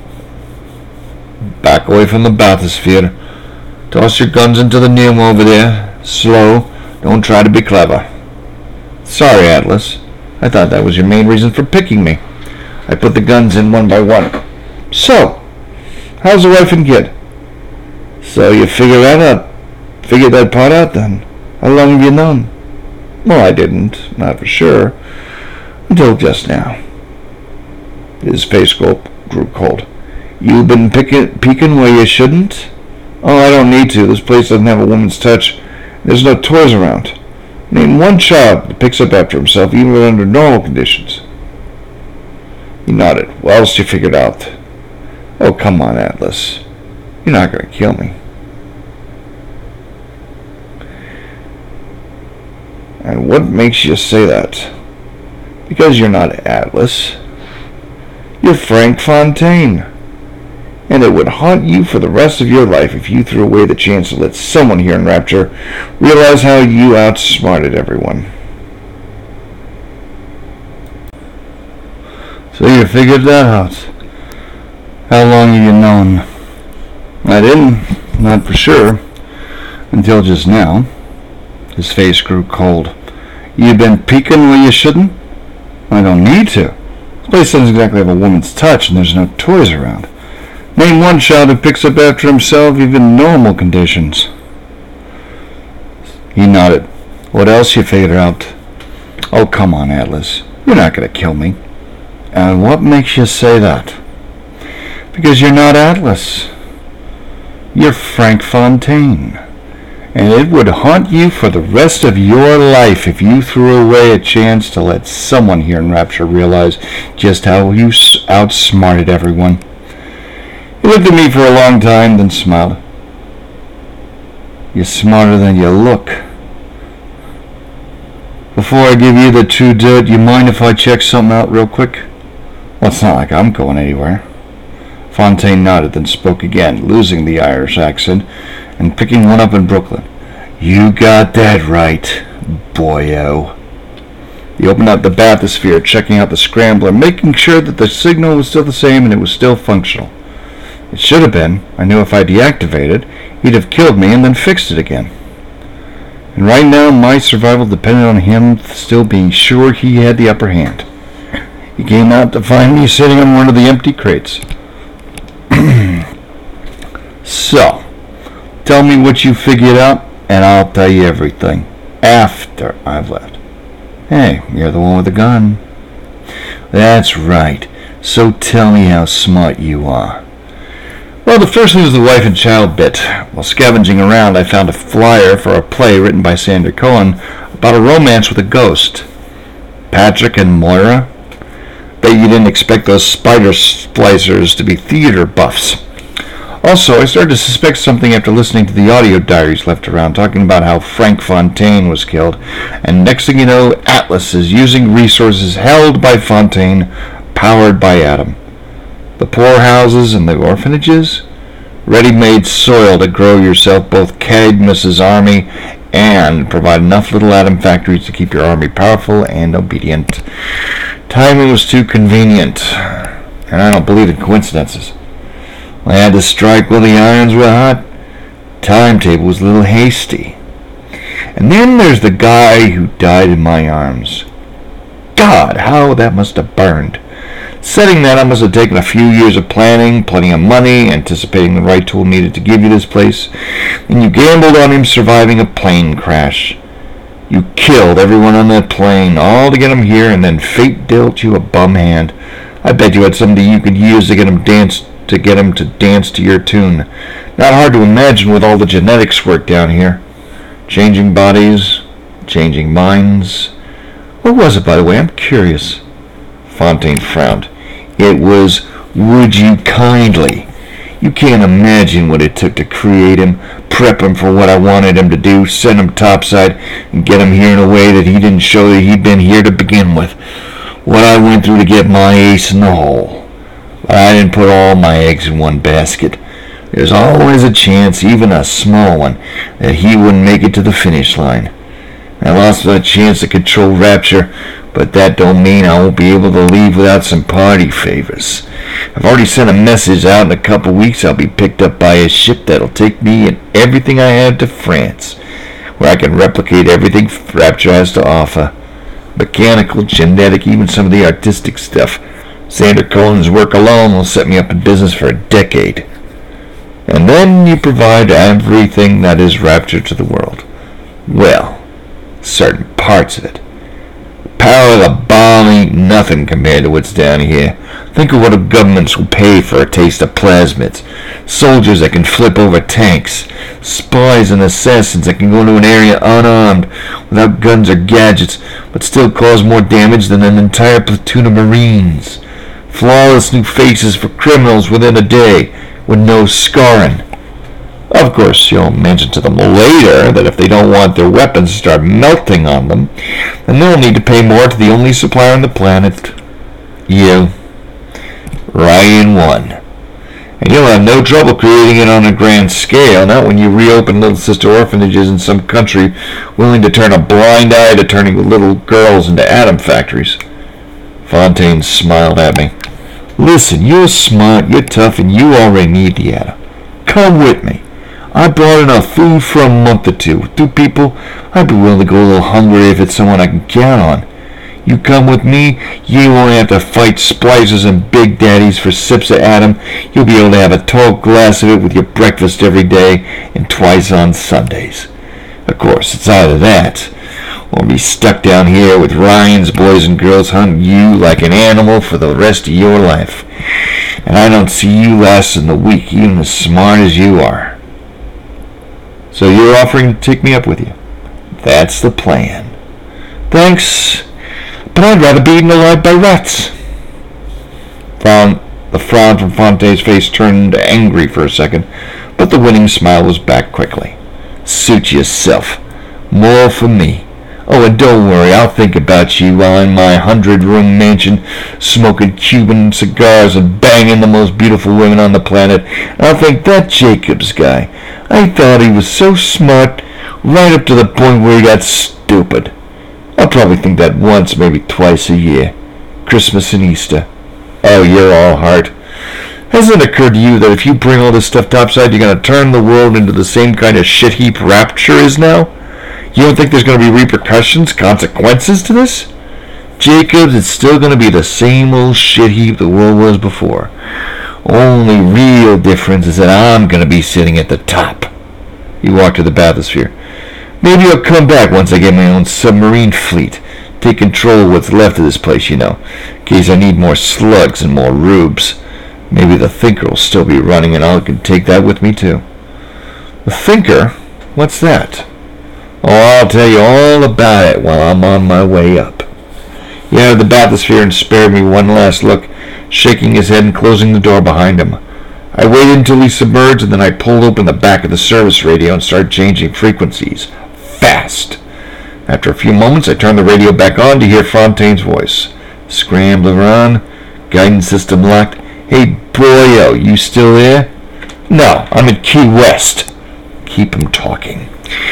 [SPEAKER 1] Back away from the bathysphere. Toss your guns into the pneumo over there. Slow. Don't try to be clever. Sorry, Atlas. I thought that was your main reason for picking me. I put the guns in one by one. So, how's the wife and kid? So you figure that out? Figured that part out then? How long have you known? Well, I didn't. Not for sure. Until just now. His face grew cold. You've been picking, peeking where you shouldn't? Oh, I don't need to. This place doesn't have a woman's touch. There's no toys around. Name one child that picks up after himself, even under normal conditions. He nodded. What else you figured out? Oh, come on, Atlas. You're not going to kill me. And what makes you say that? Because you're not Atlas. You're Frank Fontaine. And it would haunt you for the rest of your life if you threw away the chance to let someone here in Rapture realize how you outsmarted everyone. So you figured that out.
[SPEAKER 2] How long have you known? I didn't, not for sure, until just now. His face grew cold. You been peeking where you shouldn't? I don't need to. This place doesn't exactly have a woman's touch, and there's no toys around. Name one child who picks up after himself, even in normal conditions. He nodded. What else you figured out? Oh, come on, Atlas. You're not going to kill me. And what makes you say that? Because you're not Atlas. You're Frank Fontaine. And it would haunt you for the rest of your life if you threw away a chance to let someone here in Rapture realize just how you outsmarted everyone. He looked at me for a long time, then smiled. You're smarter than you look. Before I give you the true dirt, you mind if I check something out real quick? Well, it's not like I'm going anywhere. Fontaine nodded, then spoke again, losing the Irish accent and picking one up in Brooklyn. You got that right, boyo. He opened up the bathysphere, checking out the scrambler, making sure that the signal was still the same and it was still functional. It should have been. I knew if I deactivated, he'd have killed me and then fixed it again. And right now, my survival depended on him still being sure he had the upper hand. He came out to find me sitting on one of the empty crates. So, tell me what you figured out, and I'll tell you everything. After I've left. Hey, you're the one with the gun. That's right. So tell me how smart you are. Well, the first one was the wife and child bit. While scavenging around, I found a flyer for a play written by Sander Cohen about a romance with a ghost. Patrick and Moira? Bet you didn't expect those spider splicers to be theater buffs. Also, I started to suspect something after listening to the audio diaries left around talking about how Frank Fontaine was killed, and next thing you know, Atlas is using resources held by Fontaine, powered by Adam. The poorhouses and the orphanages? Ready-made soil to grow yourself both Cadmus's army and provide enough little atom factories to keep your army powerful and obedient. Timing was too convenient, and I don't believe in coincidences. I had to strike while the irons were hot. Timetable was a little hasty. And then there's the guy who died in my arms. God, how that must have burned. Setting that up must have taken a few years of planning, plenty of money, anticipating the right tool needed to give you this place. And you gambled on him surviving a plane crash. You killed everyone on that plane, all to get him here, and then fate dealt you a bum hand. I bet you had somebody you could use to get him dance to get him to dance to your tune. Not hard to imagine with all the genetics work down here. Changing bodies, changing minds. What was it, by the way? I'm curious. Fontaine frowned. It was, would you kindly? You can't imagine what it took to create him, prep him for what I wanted him to do, send him topside, and get him here in a way that he didn't show that he'd been here to begin with. What I went through to get my ace in the hole. But I didn't put all my eggs in one basket. There's always a chance, even a small one, that he wouldn't make it to the finish line. I lost that chance to control Rapture, but that don't mean I won't be able to leave without some party favors. I've already sent a message out. In a couple weeks I'll be picked up by a ship that'll take me and everything I have to France, where I can replicate everything Rapture has to offer. Mechanical, genetic, even some of the artistic stuff. Sander Cohen's work alone will set me up in business for a decade. And then you provide everything that is Rapture to the world. Well, certain parts of it. The power of the bomb ain't nothing compared to what's down here. Think of what governments will pay for a taste of plasmids. Soldiers that can flip over tanks. Spies and assassins that can go into an area unarmed, without guns or gadgets, but still cause more damage than an entire platoon of Marines. Flawless new faces for criminals within a day, with no scarring. Of course, you'll mention to them later that if they don't want their weapons to start melting on them, then they'll need to pay more to the only supplier on the planet. You. Right in one. And you'll have no trouble creating it on a grand scale, not when you reopen little sister orphanages in some country willing to turn a blind eye to turning little girls into atom factories. Fontaine smiled at me. Listen, you're smart, you're tough, and you already need the Ada. Come with me. I brought enough food for a month or two. With two people, I'd be willing to go a little hungry if it's someone I can count on. You come with me, you won't have to fight splicers and big daddies for sips of Adam. You'll be able to have a tall glass of it with your breakfast every day and twice on Sundays. Of course, it's either that, or be stuck down here with Ryan's boys and girls hunting you like an animal for the rest of your life. And I don't see you lasting the week, even as smart as you are. So you're offering to take me up with you? That's the plan. Thanks, but I'd rather be eaten alive by rats. Frown, the frown from Fontaine's face turned angry for a second, but the winning smile was back quickly. Suit yourself. More for me. Oh, and don't worry, I'll think about you while in my hundred-room mansion, smoking Cuban cigars and banging the most beautiful women on the planet. I'll think that Jacobs guy. I thought he was so smart, right up to the point where he got stupid. I'll probably think that once, maybe twice a year. Christmas and Easter. Oh, you're all heart. Hasn't it occurred to you that if you bring all this stuff topside, you're going to turn the world into the same kind of shit heap Rapture is now? You don't think there's going to be repercussions, consequences to this? Jacobs, it's still going to be the same old shit heap the world was before. Only real difference is that I'm going to be sitting at the top. He walked to the bathysphere. Maybe I'll come back once I get my own submarine fleet. Take control of what's left of this place, you know, in case I need more slugs and more rubes. Maybe the Thinker will still be running and I can take that with me too. The Thinker? What's that? Oh, I'll tell you all about it while I'm on my way up. He entered the bathysphere and spared me one last look, shaking his head and closing the door behind him. I waited until he submerged, and then I pulled open the back of the service radio and started changing frequencies. Fast. After a few moments, I turned the radio back on to hear Fontaine's voice. Scrambler on. Guidance system locked. Hey, boyo, you still there? No, I'm in Key West. Keep him talking.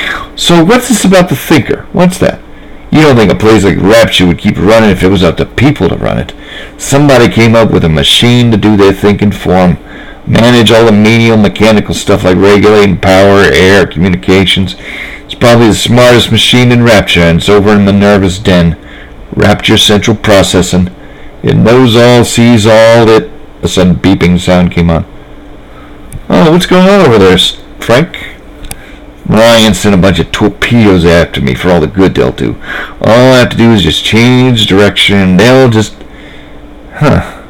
[SPEAKER 2] So what's this about the Thinker? What's that? You don't think a place like Rapture would keep running if it was up to people to run it. Somebody came up with a machine to do their thinking for them. Manage all the menial mechanical stuff like regulating power, air, communications. It's probably the smartest machine in Rapture, and it's over in the nervous den. Rapture Central Processing. It knows all, sees all, it... A sudden beeping sound came on. Oh, what's going on over there, Frank? Ryan sent a bunch of torpedoes after me for all the good they'll do. All I have to do is just change direction. They'll just... Huh.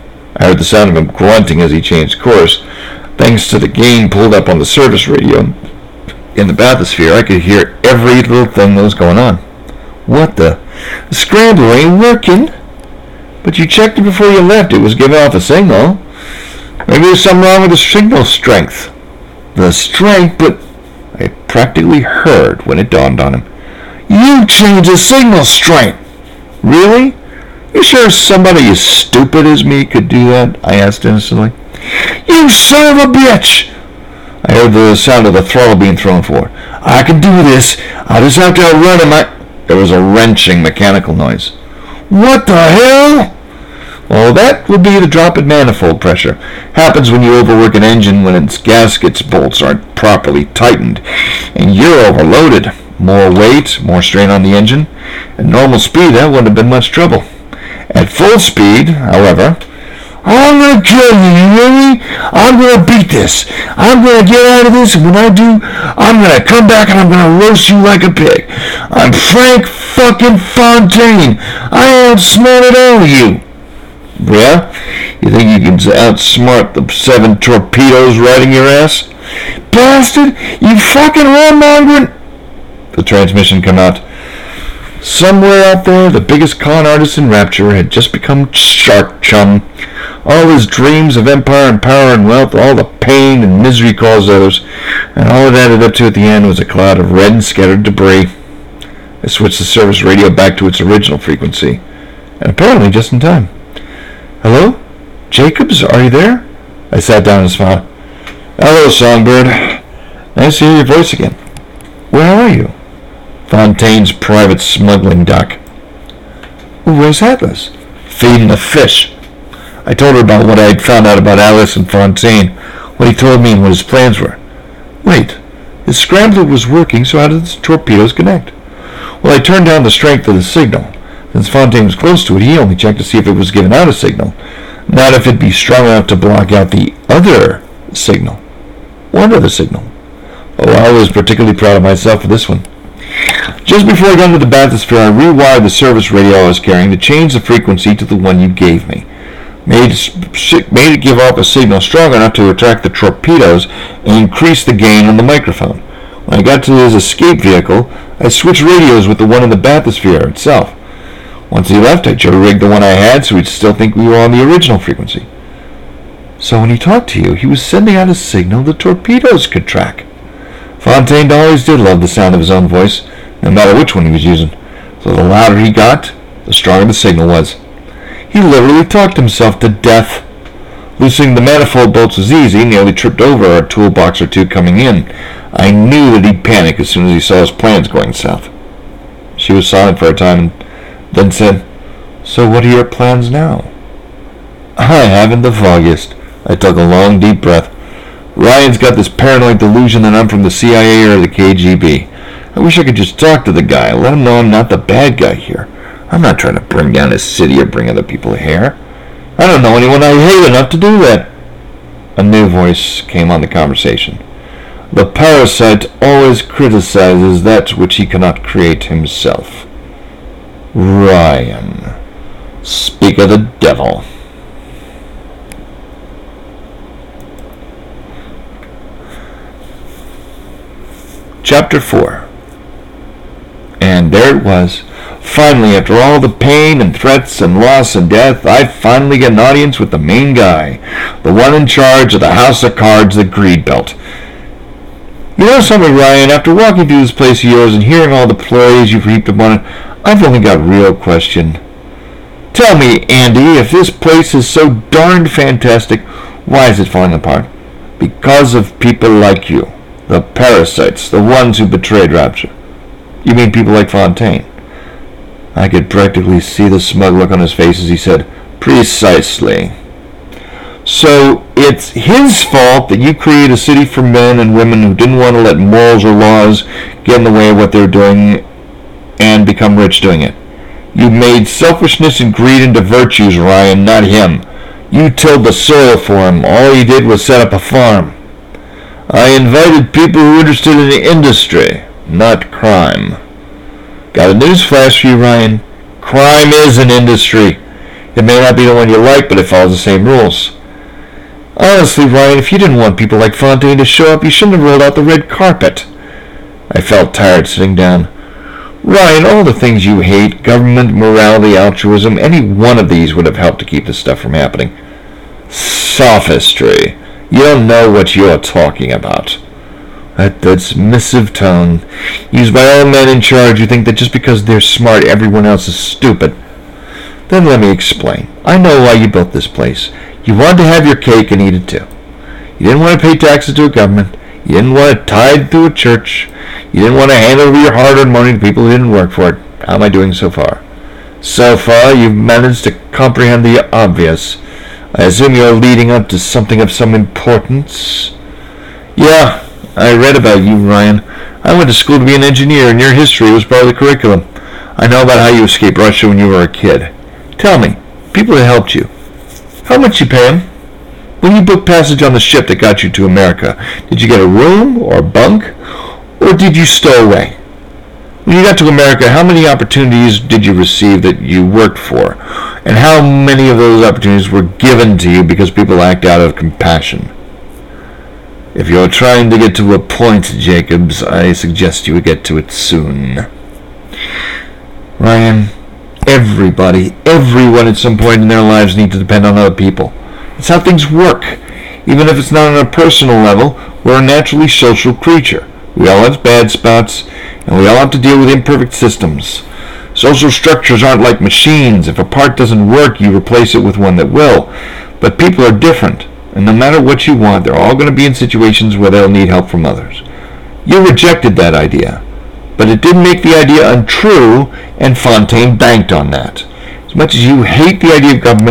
[SPEAKER 2] I heard the sound of him grunting as he changed course. Thanks to the gain pulled up on the service radio in the bathysphere, I could hear every little thing that was going on. What the... The scrambler ain't working. But you checked it before you left. It was giving off a signal. Maybe there's something wrong with the signal strength. The strength, but... I practically heard when it dawned on him. You changed the signal strength! Really? You sure somebody as stupid as me could do that? I asked innocently. You son of a bitch! I heard the sound of the throttle being thrown forward. I can do this. I'll just have to outrun him. I... There was a wrenching mechanical noise. What the hell? Well, that would be the drop in manifold pressure. Happens when you overwork an engine when its gaskets bolts aren't properly tightened. And you're overloaded. More weight, more strain on the engine. At normal speed, that wouldn't have been much trouble. At full speed, however... I'm gonna kill you, you hear me? I'm gonna beat this. I'm gonna get out of this, and when I do, I'm gonna come back and I'm gonna roast you like a pig. I'm Frank fucking Fontaine. I outsmarted all of you. Yeah? You think you can outsmart the seven torpedoes riding your ass? Bastard! You fucking warmongering! The transmission came out. Somewhere out there, the biggest con artist in Rapture had just become shark chum. All his dreams of empire and power and wealth, all the pain and misery caused others, and all it added up to at the end was a cloud of red and scattered debris. I switched the service radio back to its original frequency, and apparently just in time. Hello? Jacobs, are you there? I sat down and smiled. Hello, Songbird. Nice to hear your voice again. Where are you? Fontaine's private smuggling dock. Where's Atlas? Feeding the fish.
[SPEAKER 1] I told her about what I had found out about Alice and Fontaine, what he told me and what his plans were.
[SPEAKER 2] Wait, his scrambler was working, so how did the torpedoes connect?
[SPEAKER 1] Well, I turned down the strength of the signal. Since Fontaine was close to it, he only checked to see if it was giving out a signal, not if it'd be strong enough to block out the other signal.
[SPEAKER 2] What other signal?
[SPEAKER 1] Oh, I was particularly proud of myself for this one. Just before I got into the bathysphere, I rewired the service radio I was carrying to change the frequency to the one you gave me. Made, made it give off a signal strong enough to attract the torpedoes and increase the gain on the microphone. When I got to his escape vehicle, I switched radios with the one in the bathysphere itself. Once he left, I jury-rigged the one I had so he'd still think we were on the original frequency.
[SPEAKER 2] So when he talked to you, he was sending out a signal the torpedoes could track.
[SPEAKER 1] Fontaine always did love the sound of his own voice, no matter which one he was using. So the louder he got, the stronger the signal was. He literally talked himself to death. Loosening the manifold bolts was easy, nearly tripped over a toolbox or two coming in. I knew that he'd panic as soon as he saw his plans going south. She was silent for a time and then said,
[SPEAKER 2] "So what are your plans now?"
[SPEAKER 1] "I haven't the foggiest." I took a long, deep breath. "Ryan's got this paranoid delusion that I'm from the C I A or the K G B. I wish I could just talk to the guy, let him know I'm not the bad guy here. I'm not trying to bring down his city or bring other people here. I don't know anyone I hate enough to do that." A new voice came on the conversation. "The parasite always criticizes that which he cannot create himself. Ryan, speak of the devil." Chapter four. And there it was. Finally, after all the pain and threats and loss and death, I finally get an audience with the main guy, the one in charge of the house of cards that Greed built. "You know something, Ryan, after walking through this place of yours and hearing all the plays you've heaped upon it, I've only got a real question. Tell me, Andy, if this place is so darned fantastic, why is it falling apart? Because of people like you. The parasites, the ones who betrayed Rapture." "You mean people like Fontaine?" I could practically see the smug look on his face as he said, "Precisely. So it's his fault that you create a city for men and women who didn't want to let morals or laws get in the way of what they were doing and become rich doing it. You made selfishness and greed into virtues, Ryan, not him. You tilled the soil for him. All he did was set up a farm. I invited people who were interested in the industry, not crime. Got a news flash for you, Ryan. Crime is an industry. It may not be the one you like, but it follows the same rules. Honestly, Ryan, if you didn't want people like Fontaine to show up, you shouldn't have rolled out the red carpet." I felt tired sitting down. "Ryan, all the things you hate, government, morality, altruism, any one of these would have helped to keep this stuff from happening." "Sophistry. You don't know what you're talking about." That dismissive tone, used by all men in charge who think that just because they're smart, everyone else is stupid. "Then let me explain. I know why you built this place. You wanted to have your cake and eat it too. You didn't want to pay taxes to a government. You didn't want to tithe to a church. You didn't want to hand over your hard-earned money to people who didn't work for it. How am I doing so far?" "So far, you've managed to comprehend the obvious. I assume you're leading up to something of some importance." "Yeah, I read about you, Ryan. I went to school to be an engineer, and your history was part of the curriculum. I know about how you escaped Russia when you were a kid. Tell me, people that helped you, how much you pay them? When you booked passage on the ship that got you to America, did you get a room or a bunk, or did you stow away? When you got to America, how many opportunities did you receive that you worked for, and how many of those opportunities were given to you because people act out of compassion? If you're trying to get to a point, Jacobs, I suggest you get to it soon." Ryan, everybody, everyone at some point in their lives need to depend on other people. It's how things work. Even if it's not on a personal level, we're a naturally social creature. We all have bad spots, and we all have to deal with imperfect systems. Social structures aren't like machines. If a part doesn't work, you replace it with one that will. But people are different, and no matter what you want, they're all going to be in situations where they'll need help from others. You rejected that idea, but it didn't make the idea untrue, and Fontaine banked on that. As much as you hate the idea of government,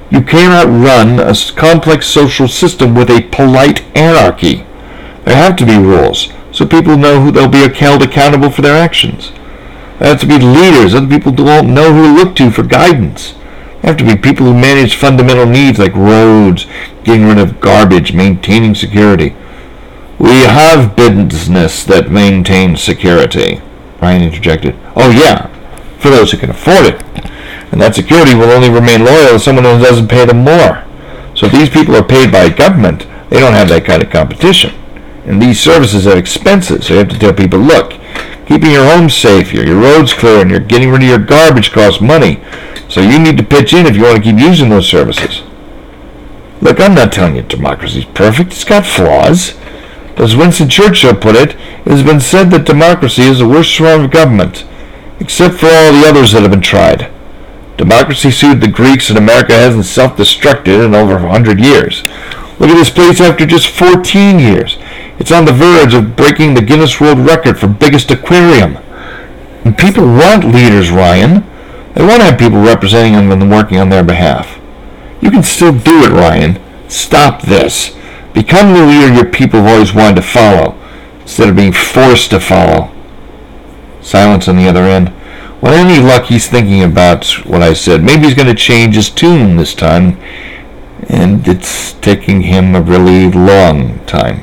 [SPEAKER 1] You cannot run a complex social system with a polite anarchy. There have to be rules, so people know who they'll be held accountable for their actions. There have to be leaders, other people don't know who to look to for guidance. There have to be people who manage fundamental needs like roads, getting rid of garbage, maintaining security. We have business that maintains security, Ryan interjected. Oh yeah, for those who can afford it. And that security will only remain loyal to someone who doesn't pay them more. So if these people are paid by government, they don't have that kind of competition. And these services have expenses, so you have to tell people, look, keeping your home safe, your, your roads clear, and you're getting rid of your garbage costs money. So you need to pitch in if you want to keep using those services. Look, I'm not telling you democracy's perfect. It's got flaws. But as Winston Churchill put it, it has been said that democracy is the worst form of government, except for all the others that have been tried. Democracy sued the Greeks, and America hasn't self-destructed in over a hundred years. Look at this place after just fourteen years. It's on the verge of breaking the Guinness World Record for biggest aquarium. And people want leaders, Ryan. They want to have people representing them and working on their behalf. You can still do it, Ryan. Stop this. Become the leader your people have always wanted to follow, instead of being forced to follow. Silence on the other end. With any luck, he's thinking about what I said. Maybe he's going to change his tune this time, and it's taking him a really long time.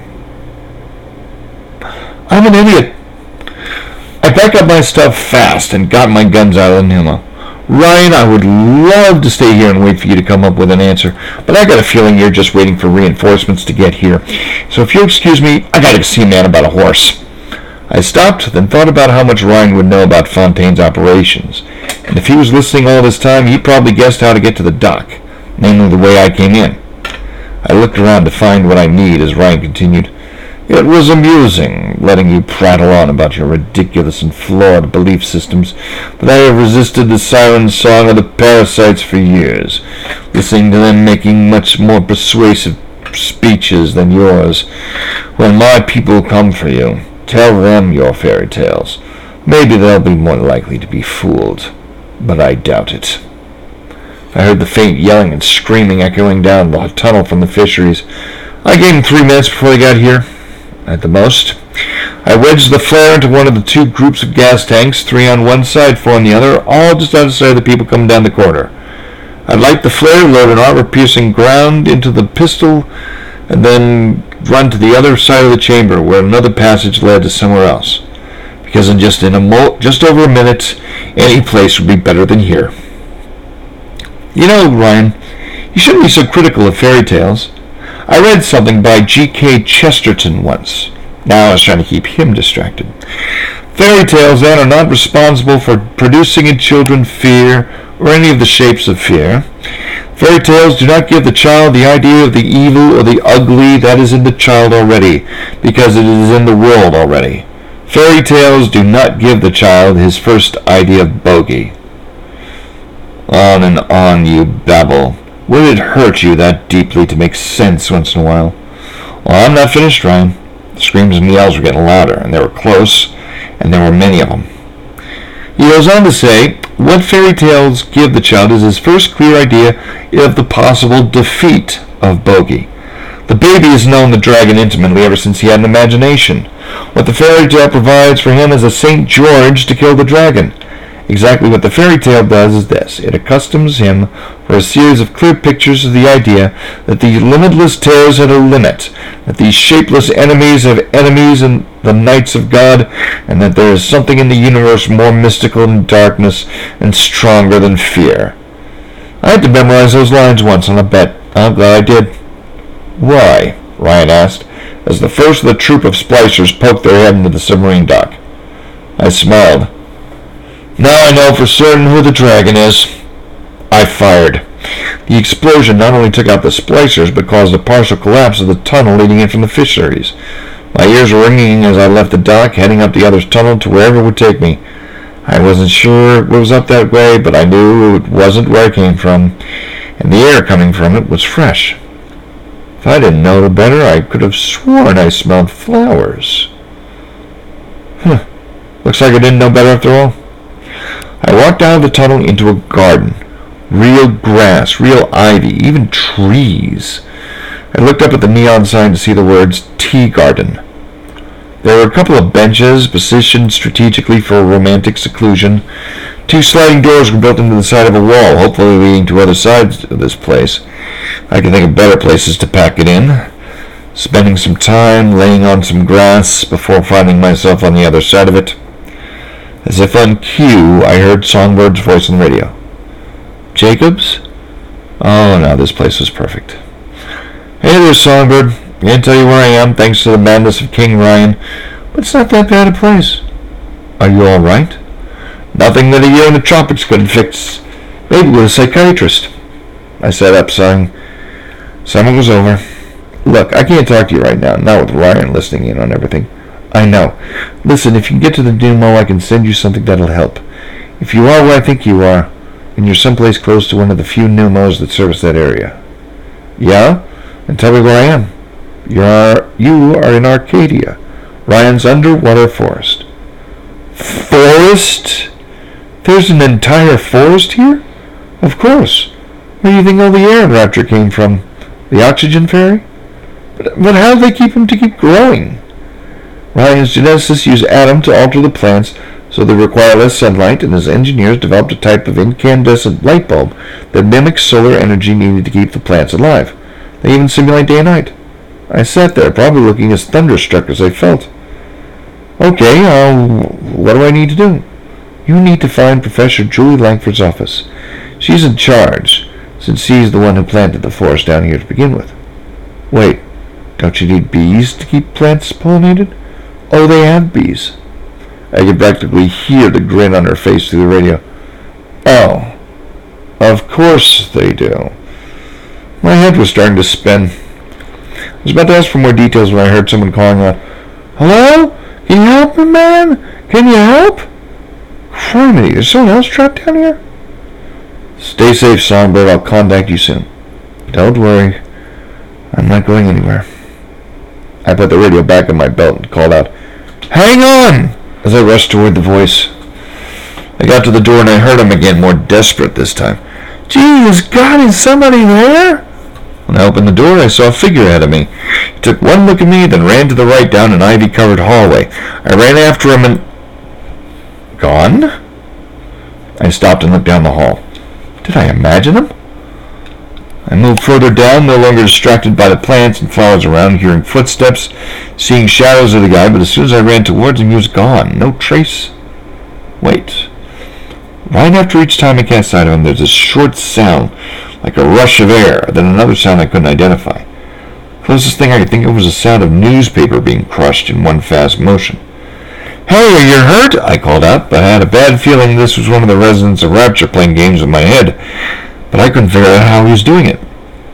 [SPEAKER 1] I'm an idiot. I packed up my stuff fast and got my guns out of the limo. Ryan, I would love to stay here and wait for you to come up with an answer, but I got a feeling you're just waiting for reinforcements to get here. So if you'll excuse me, I gotta see a man about a horse. I stopped, then thought about how much Ryan would know about Fontaine's operations. And if he was listening all this time, he probably guessed how to get to the dock, namely the way I came in. I looked around to find what I need as Ryan continued. It was amusing, letting you prattle on about your ridiculous and flawed belief systems, but I have resisted the siren song of the parasites for years, listening to them making much more persuasive speeches than yours. When my people come for you, tell them your fairy tales. Maybe they'll be more likely to be fooled, but I doubt it. I heard the faint yelling and screaming echoing down the tunnel from the fisheries. I gave them three minutes before they got here. At the most. I wedged the flare into one of the two groups of gas tanks, three on one side, four on the other, all just outside the people coming down the corridor. I'd light the flare, load an armor-piercing ground into the pistol, and then run to the other side of the chamber, where another passage led to somewhere else. Because in just in a mo- just over a minute, any place would be better than here. You know, Ryan, you shouldn't be so critical of fairy tales. I read something by G K Chesterton once. Now I was trying to keep him distracted. Fairy tales, then, are not responsible for producing in children fear or any of the shapes of fear. Fairy tales do not give the child the idea of the evil or the ugly that is in the child already, because it is in the world already. Fairy tales do not give the child his first idea of bogey. On and on you babble. Would it hurt you that deeply to make sense once in a while? Well, I'm not finished, Ryan. The screams and yells were getting louder, and they were close, and there were many of them. He goes on to say, what fairy tales give the child is his first clear idea of the possible defeat of bogey. The baby has known the dragon intimately ever since he had an imagination. What the fairy tale provides for him is a Saint George to kill the dragon. Exactly what the fairy tale does is this. It accustoms him for a series of clear pictures of the idea that the limitless terrors had a limit, that these shapeless enemies have enemies in the knights of God, and that there is something in the universe more mystical than darkness and stronger than fear. I had to memorize those lines once on a bet. I'm glad I did. Why? Ryan asked, as the first of the troop of splicers poked their head into the submarine dock. I smiled. Now I know for certain who the dragon is. I fired. The explosion not only took out the splicers, but caused a partial collapse of the tunnel leading in from the fisheries. My ears were ringing as I left the dock, heading up the other tunnel to wherever it would take me. I wasn't sure it was up that way, but I knew it wasn't where I came from, and the air coming from it was fresh. If I didn't know no better, I could have sworn I smelled flowers. Huh. Looks like I didn't know better after all. I walked out of the tunnel into a garden. Real grass, real ivy, even trees. I looked up at the neon sign to see the words Tea Garden. There were a couple of benches positioned strategically for romantic seclusion. Two sliding doors were built into the side of a wall, hopefully leading to other sides of this place. I can think of better places to pack it in. Spending some time laying on some grass before finding myself on the other side of it. As if on cue, I heard Songbird's voice on the radio. Jacobs? Oh, no, this place was perfect. Hey there, Songbird. I can't tell you where I am, thanks to the madness of King Ryan, but it's not that bad a place. Are you all right? Nothing that a year in the tropics couldn't fix. Maybe with a psychiatrist. I sat up, sighing. Summer was over. Look, I can't talk to you right now, not with Ryan listening in on everything. I know. Listen, if you can get to the Pneumo, I can send you something that'll help. If you are where I think you are, and you're someplace close to one of the few Pneumos that service that area. Yeah? And tell me where I am. You're, you are in Arcadia, Ryan's underwater forest. Forest? There's an entire forest here? Of course. Where do you think all the air in Rapture came from? The oxygen fairy? But, but how do they keep him to keep growing? Ryan's geneticists use Adam to alter the plants so they require less sunlight, and his engineers developed a type of incandescent light bulb that mimics solar energy needed to keep the plants alive. They even simulate day and night. I sat there, probably looking as thunderstruck as I felt. Okay, uh, what do I need to do? You need to find Professor Julie Langford's office. She's in charge, since she's the one who planted the forest down here to begin with. Wait, don't you need bees to keep plants pollinated? Oh, they have bees. I could practically hear the grin on her face through the radio. Oh, of course they do. My head was starting to spin. I was about to ask for more details when I heard someone calling out, Hello? Can you help me, man? Can you help? Criminy, is someone else trapped down here? Stay safe, Songbird. I'll contact you soon. Don't worry. I'm not going anywhere. I put the radio back in my belt and called out, Hang on! As I rushed toward the voice. I got to the door and I heard him again, more desperate this time. Jesus God, is somebody there? When I opened the door, I saw a figure ahead of me. He took one look at me, then ran to the right down an ivy-covered hallway. I ran after him and... Gone? I stopped and looked down the hall. Did I imagine him? I moved further down, no longer distracted by the plants and flowers around, hearing footsteps, seeing shadows of the guy, but as soon as I ran towards him, he was gone. No trace. Wait. Right after each time I cast sight of him, there's a short sound, like a rush of air, then another sound I couldn't identify. The closest thing I could think of was the sound of newspaper being crushed in one fast motion. Hey, are you hurt? I called out, but I had a bad feeling this was one of the residents of Rapture playing games with my head, but I couldn't figure out how he was doing it.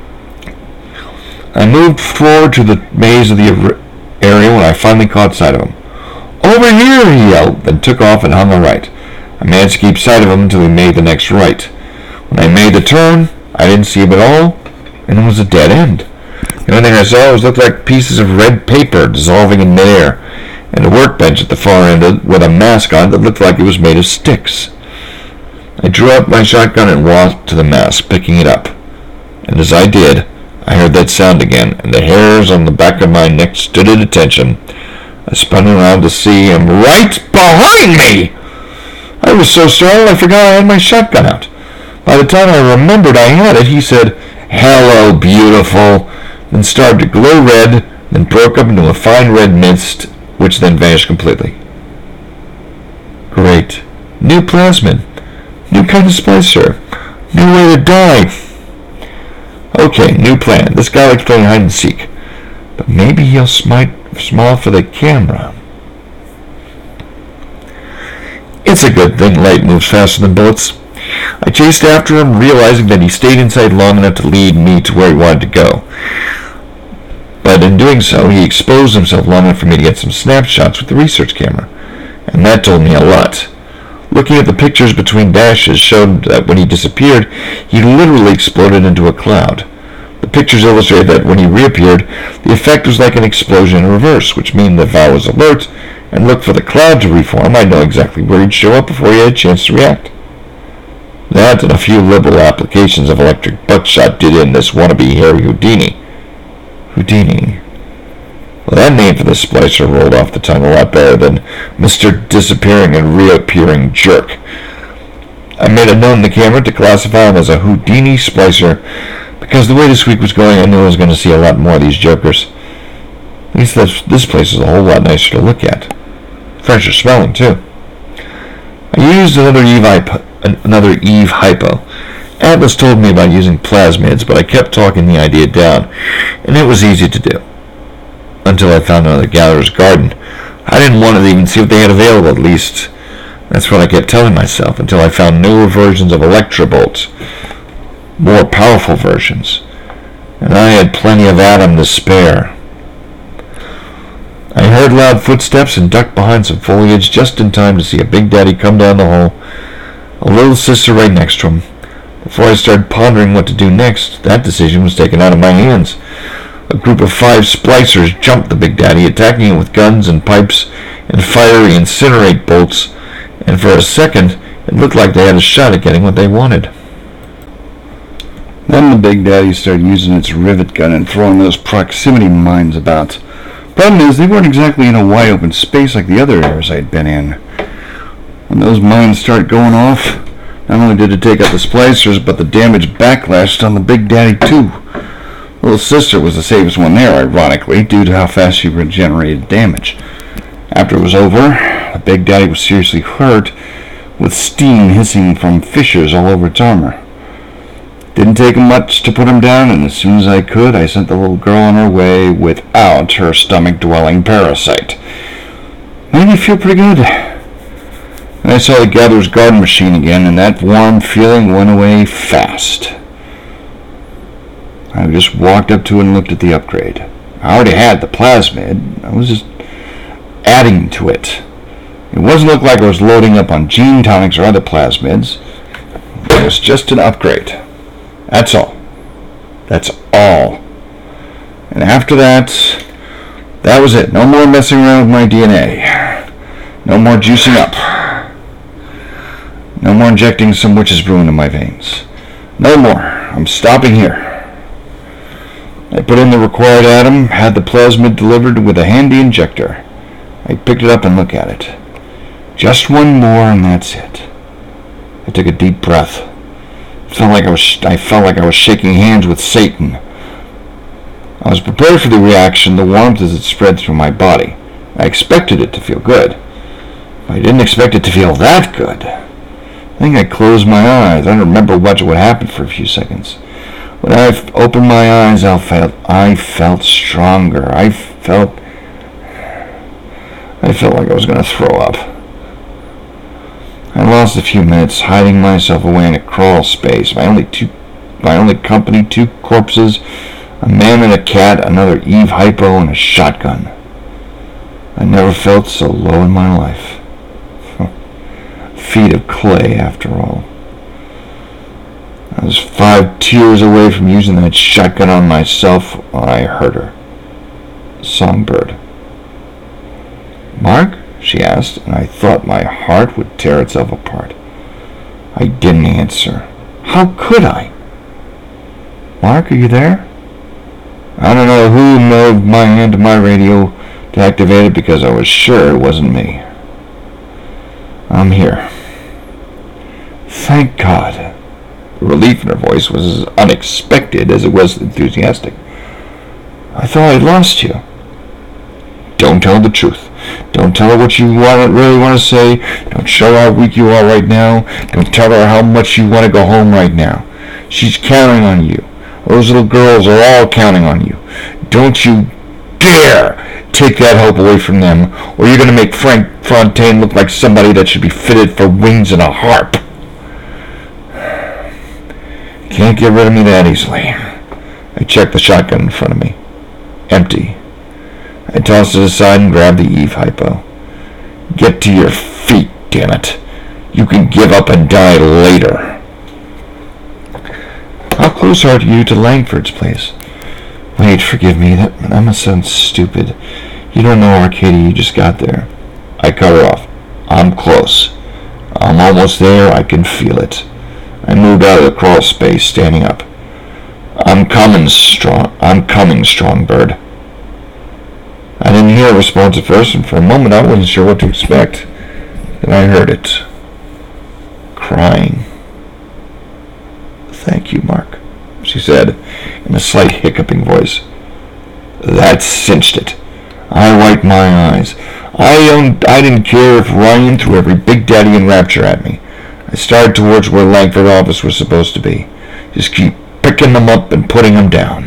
[SPEAKER 1] I moved forward to the maze of the area when I finally caught sight of him. Over here, he yelled, then took off and hung a right. I managed to keep sight of him until he made the next right. When I made the turn, I didn't see him at all, and it was a dead end. The only thing I saw was looked like pieces of red paper dissolving in midair, and a workbench at the far end with a mask on that looked like it was made of sticks. I drew out my shotgun and walked to the mask, picking it up. And as I did, I heard that sound again, and the hairs on the back of my neck stood at attention. I spun around to see him right behind me! I was so startled I forgot I had my shotgun out. By the time I remembered I had it, he said, Hello, beautiful, then started to glow red, then broke up into a fine red mist, which then vanished completely. Great. New plasmid. New kind of splicer. New way to die. Okay, new plan. This guy likes playing hide and seek. But maybe he'll smite, smile for the camera. It's a good thing light moves faster than bullets. I chased after him, realizing that he stayed inside long enough to lead me to where he wanted to go. But in doing so, he exposed himself long enough for me to get some snapshots with the research camera. And that told me a lot. Looking at the pictures between dashes showed that when he disappeared, he literally exploded into a cloud. The pictures illustrated that when he reappeared, the effect was like an explosion in reverse, which means that if I was alert and looked for the cloud to reform, I'd know exactly where he'd show up before he had a chance to react. That and a few liberal applications of electric buckshot did in this wannabe Harry Houdini. Houdini? Well, that name for the splicer rolled off the tongue a lot better than Mister Disappearing and Reappearing Jerk. I made a note in the camera to classify him as a Houdini splicer because the way this week was going, I knew I was going to see a lot more of these jokers. At least this, this place is a whole lot nicer to look at. Fresher smelling, too. I used another Eve, hypo, another Eve hypo. Atlas told me about using plasmids, but I kept talking the idea down, and it was easy to do. Until I found another Galler's Garden. I didn't want to even see what they had available, at least. That's what I kept telling myself, until I found newer versions of Electrobolts. More powerful versions. And I had plenty of atom to spare. I heard loud footsteps and ducked behind some foliage just in time to see a Big Daddy come down the hall, a little sister right next to him. Before I started pondering what to do next, that decision was taken out of my hands. A group of five splicers jumped the Big Daddy, attacking him with guns and pipes and fiery incinerate bolts, and for a second it looked like they had a shot at getting what they wanted.
[SPEAKER 2] Then the Big Daddy started using its rivet gun and throwing those proximity mines about. Problem is, they weren't exactly in a wide open space like the other areas I'd been in. When those mines started going off, not only did it take out the splicers, but the damage backlashed on the Big Daddy too. Little sister was the safest one there, ironically, due to how fast she regenerated damage. After it was over, the Big Daddy was seriously hurt, with steam hissing from fissures all over its armor. Didn't take much to put him down, and as soon as I could, I sent the little girl on her way without her stomach-dwelling parasite. Made me feel pretty good. And I saw the Gatherer's Garden machine again, and that warm feeling went away fast. I just walked up to it and looked at the upgrade. I already had the plasmid. I was just adding to it. It wasn't look like I was loading up on gene tonics or other plasmids. It was just an upgrade. That's all. That's all. And after that, that was it. No more messing around with my D N A. No more juicing up. No more injecting some witch's brew into my veins. No more. I'm stopping here. I put in the required atom, had the plasmid delivered with a handy injector. I picked it up and looked at it. Just one more and that's it. I took a deep breath. Felt like I was I felt like I was shaking hands with Satan. I was prepared for the reaction, the warmth as it spread through my body. I expected it to feel good. But I didn't expect it to feel that good. I think I closed my eyes. I don't remember much of what happened for a few seconds. When I opened my eyes, I felt I felt stronger. I felt I felt like I was going to throw up. I lost a few minutes hiding myself away in a crawl space. My only two, my only company, two corpses, a man and a cat, another Eve hypo, and a shotgun. I never felt so low in my life. Feet of clay, after all. I was five tears away from using that shotgun on myself when I heard her. Songbird. Mark? She asked, and I thought my heart would tear itself apart. I didn't answer. How could I? Mark, are you there? I don't know who moved my hand to my radio to activate it because I was sure it wasn't me. I'm here. Thank God. The relief in her voice was as unexpected as it was enthusiastic. I thought I'd lost you. Don't tell her the truth. Don't tell her what you want, really want to say. Don't show her how weak you are right now. Don't tell her how much you want to go home right now. She's counting on you. Those little girls are all counting on you. Don't you dare take that hope away from them, or you're going to make Frank Fontaine look like somebody that should be fitted for wings and a harp. Can't get rid of me that easily. I checked the shotgun in front of me. Empty. I tossed it aside and grabbed the Eve hypo. Get to your feet, damn it. You can give up and die later. How close are you to Langford's place? Wait, forgive me. That, that must sound stupid. You don't know Arcadia, you just got there. I cut her off. I'm close. I'm almost there. I can feel it.
[SPEAKER 1] I moved out of the crawl space, standing up. I'm coming, strong. I'm coming, Strongbird. I didn't hear a response at first, and for a moment I wasn't sure what to expect. Then I heard it. Crying. Thank you, Mark, she said, in a slight hiccuping voice. That cinched it. I wiped my eyes. I owned, I didn't care if Ryan threw every Big Daddy in Rapture at me. I started towards where Langford office was supposed to be. Just keep picking them up and putting them down.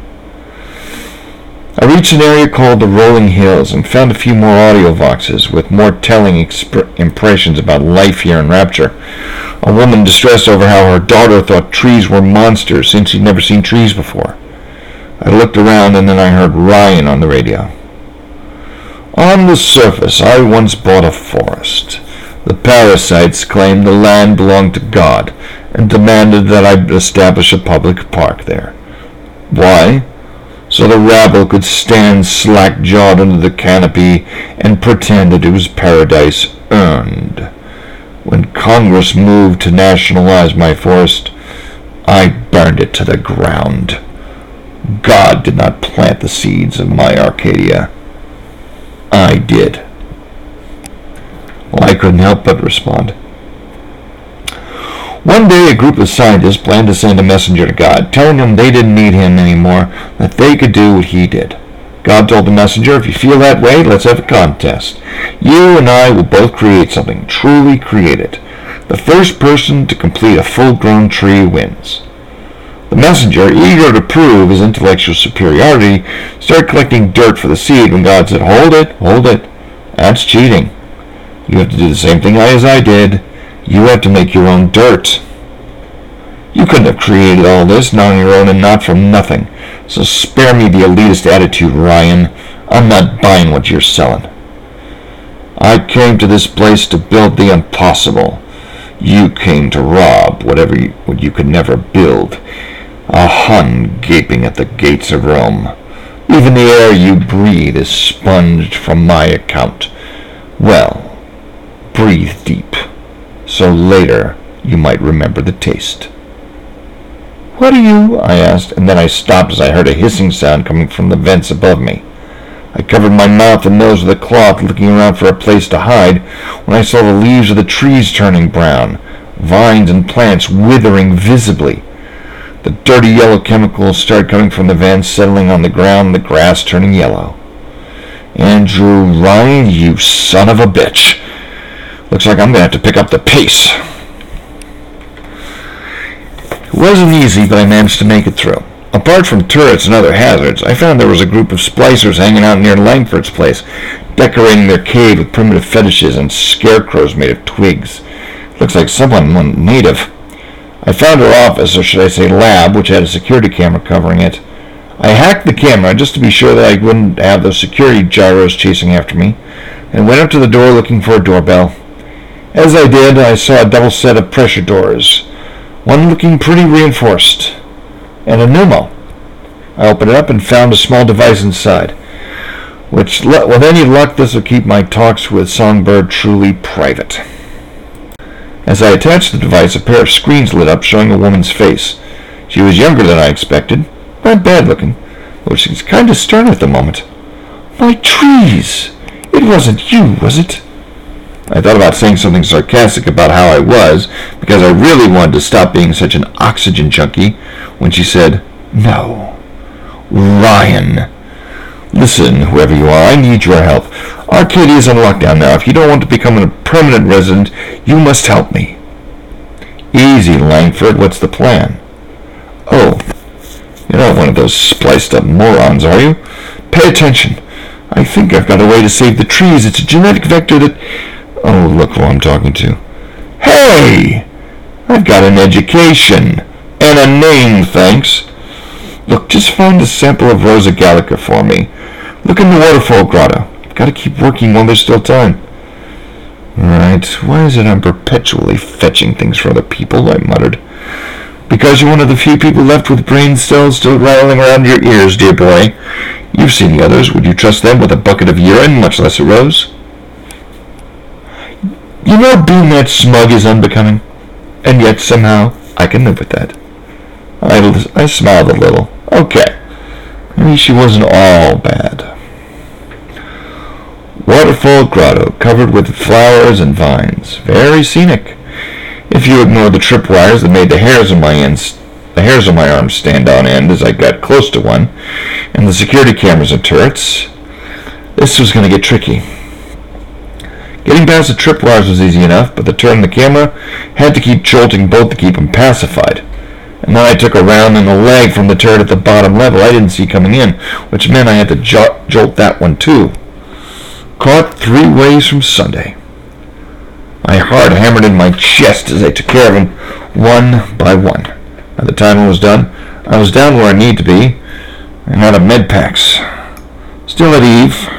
[SPEAKER 1] I reached an area called the Rolling Hills and found a few more audio voxes with more telling exp- impressions about life here in Rapture. A woman distressed over how her daughter thought trees were monsters since she'd never seen trees before. I looked around and then I heard Ryan on the radio. On the surface, I once bought a forest. The parasites claimed the land belonged to God and demanded that I establish a public park there. Why? So the rabble could stand slack-jawed under the canopy and pretend that it was paradise earned. When Congress moved to nationalize my forest, I burned it to the ground. God did not plant the seeds of my Arcadia. I did. Well, I couldn't help but respond. One day, a group of scientists planned to send a messenger to God, telling him they didn't need him anymore, that they could do what he did. God told the messenger, if you feel that way, let's have a contest. You and I will both create something, truly create it. The first person to complete a full-grown tree wins. The messenger, eager to prove his intellectual superiority, started collecting dirt for the seed when God said, hold it, hold it. That's cheating. You have to do the same thing as I did. You have to make your own dirt. You couldn't have created all this, not on your own and not from nothing. So spare me the elitist attitude, Ryan. I'm not buying what you're selling. I came to this place to build the impossible. You came to rob whatever you, what you could never build. A Hun gaping at the gates of Rome. Even the air you breathe is sponged from my account. Well, breathe deep, so later you might remember the taste. What are you? I asked, and then I stopped as I heard a hissing sound coming from the vents above me. I covered my mouth and nose with a cloth, looking around for a place to hide, when I saw the leaves of the trees turning brown, vines and plants withering visibly. The dirty yellow chemicals started coming from the vents, settling on the ground, the grass turning yellow. Andrew Ryan, you son of a bitch. Looks like I'm going to have to pick up the pace. It wasn't easy, but I managed to make it through. Apart from turrets and other hazards, I found there was a group of splicers hanging out near Langford's place, decorating their cave with primitive fetishes and scarecrows made of twigs. Looks like someone native. I found her office, or should I say lab, which had a security camera covering it. I hacked the camera just to be sure that I wouldn't have those security gyros chasing after me, and went up to the door looking for a doorbell. As I did, I saw a double set of pressure doors, one looking pretty reinforced, and a pneumo. I opened it up and found a small device inside, which, with any luck, this will keep my talks with Songbird truly private. As I attached the device, a pair of screens lit up, showing a woman's face. She was younger than I expected, not bad looking, though she's kind of stern at the moment. My trees! It wasn't you, was it? I thought about saying something sarcastic about how I was, because I really wanted to stop being such an oxygen junkie, when she said, No. Ryan. Listen, whoever you are, I need your help. Arcadia's on lockdown now. If you don't want to become a permanent resident, you must help me. Easy, Langford. What's the plan? Oh, you're not one of those spliced-up morons, are you? Pay attention. I think I've got a way to save the trees. It's a genetic vector that... Oh, look who I'm talking to. Hey! I've got an education. And a name, thanks. Look, just find a sample of Rosa Gallica for me. Look in the waterfall grotto. I've got to keep working while there's still time. Right, why is it I'm perpetually fetching things for other people? I muttered. Because you're one of the few people left with brain cells still rattling around your ears, dear boy. You've seen the others. Would you trust them with a bucket of urine, much less a rose? You know being that smug is unbecoming, and yet somehow I can live with that. I, I smiled a little. Okay. Maybe she wasn't all bad. Waterfall grotto, covered with flowers and vines. Very scenic. If you ignore the tripwires that made the hairs on my ends, the hairs on my arms stand on end as I got close to one, and the security cameras and turrets, this was going to get tricky. Getting past the tripwires was easy enough, but the turret and the camera had to keep jolting both to keep them pacified. And then I took a round and a leg from the turret at the bottom level I didn't see coming in, which meant I had to jo- jolt that one too. Caught three ways from Sunday. My heart hammered in my chest as I took care of him one by one. By the time it was done, I was down where I need to be and out of med packs. Still at eve,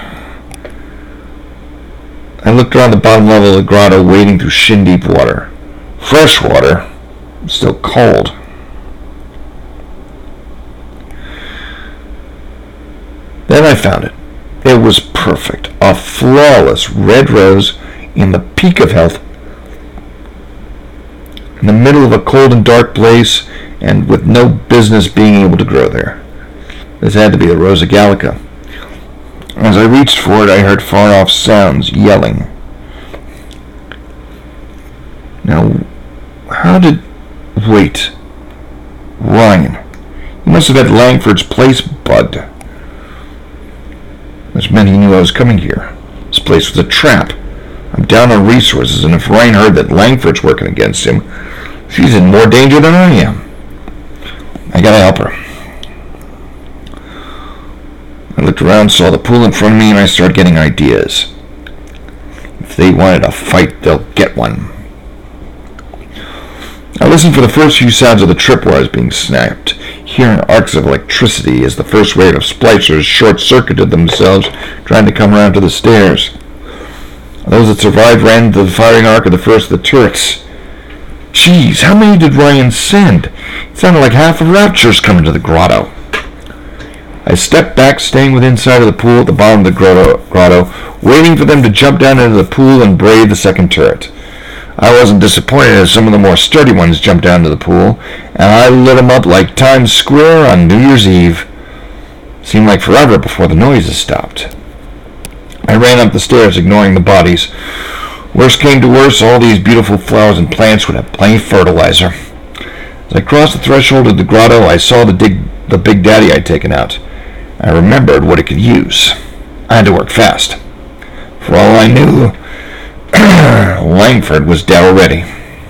[SPEAKER 1] I looked around the bottom level of the grotto, wading through shin-deep water. Fresh water, still cold. Then I found it. It was perfect. A flawless red rose in the peak of health, in the middle of a cold and dark place, and with no business being able to grow there. This had to be the Rosa Gallica. As I reached for it, I heard far-off sounds, yelling. Now, how did... Wait. Ryan. He must have had Langford's place bugged. Which meant he knew I was coming here. This place was a trap. I'm down on resources, and if Ryan heard that Langford's working against him, she's in more danger than I am. I gotta help her. I looked around, saw the pool in front of me, and I started getting ideas. If they wanted a fight, they'll get one. I listened for the first few sounds of the tripwires being snapped, hearing arcs of electricity as the first wave of splicers short-circuited themselves, trying to come around to the stairs. Those that survived ran into the firing arc of the first of the turrets. Jeez, how many did Ryan send? It sounded like half of Rapture's coming to the grotto. I stepped back, staying within sight of the pool at the bottom of the grotto, grotto, waiting for them to jump down into the pool and braid the second turret. I wasn't disappointed as some of the more sturdy ones jumped down to the pool, and I lit them up like Times Square on New Year's Eve. Seemed like forever before the noises stopped. I ran up the stairs, ignoring the bodies. Worst came to worst, all these beautiful flowers and plants would have plenty of fertilizer. As I crossed the threshold of the grotto, I saw the, dig- the Big Daddy I'd taken out. I remembered what it could use. I had to work fast. For all I knew, Langford was dead already.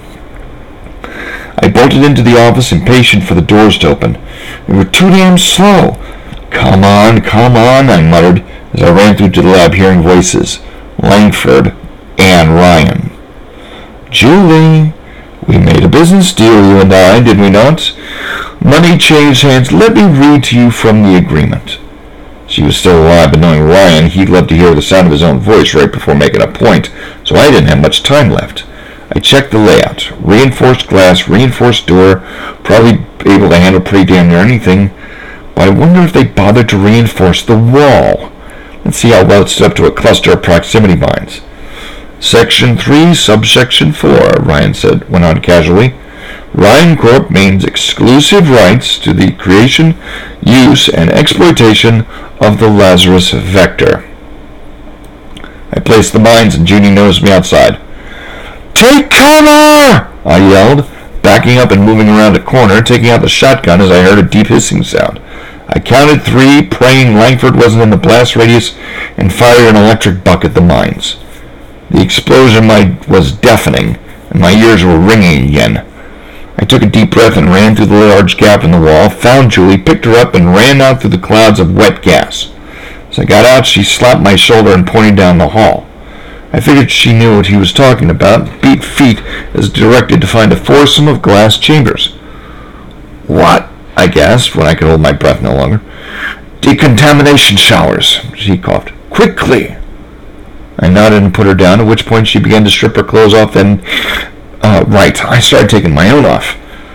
[SPEAKER 1] I bolted into the office, impatient for the doors to open. They were too damn slow. Come on, come on, I muttered as I ran through to the lab, hearing voices. Langford and Ryan. Julie, we made a business deal, you and I, did we not? Money changed hands. Let me read to you from the agreement. She was still alive, but knowing Ryan, he'd love to hear the sound of his own voice right before making a point, so I didn't have much time left. I checked the layout. Reinforced glass, reinforced door, probably able to handle pretty damn near anything, but I wonder if they bothered to reinforce the wall. Let's see how well it stood up to a cluster of proximity mines. Section three, subsection four, Ryan said, went on casually. Ryan Corp means exclusive rights to the creation, use, and exploitation of the Lazarus Vector. I placed the mines and Junie noticed me outside. Take cover! I yelled, backing up and moving around a corner, taking out the shotgun as I heard a deep hissing sound. I counted three, praying Langford wasn't in the blast radius, and fired an electric buck at the mines. The explosion was deafening, and my ears were ringing again. I took a deep breath and ran through the large gap in the wall, found Julie, picked her up, and ran out through the clouds of wet gas. As I got out, she slapped my shoulder and pointed down the hall. I figured she knew what he was talking about, beat feet as directed to find a foursome of glass chambers. What? I gasped when I could hold my breath no longer. Decontamination showers, she coughed. Quickly! I nodded and put her down, at which point she began to strip her clothes off, then... Uh, right, I started taking my own off.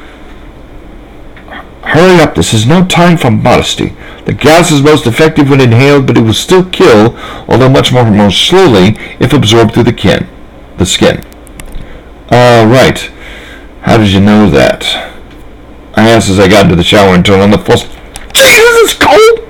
[SPEAKER 1] Hurry up, this is no time for modesty. The gas is most effective when inhaled, but it will still kill, although much more, more slowly if absorbed through the kin, the skin. Uh, right. How did you know that? I asked as I got into the shower and turned on the faucet. Jesus, it's cold!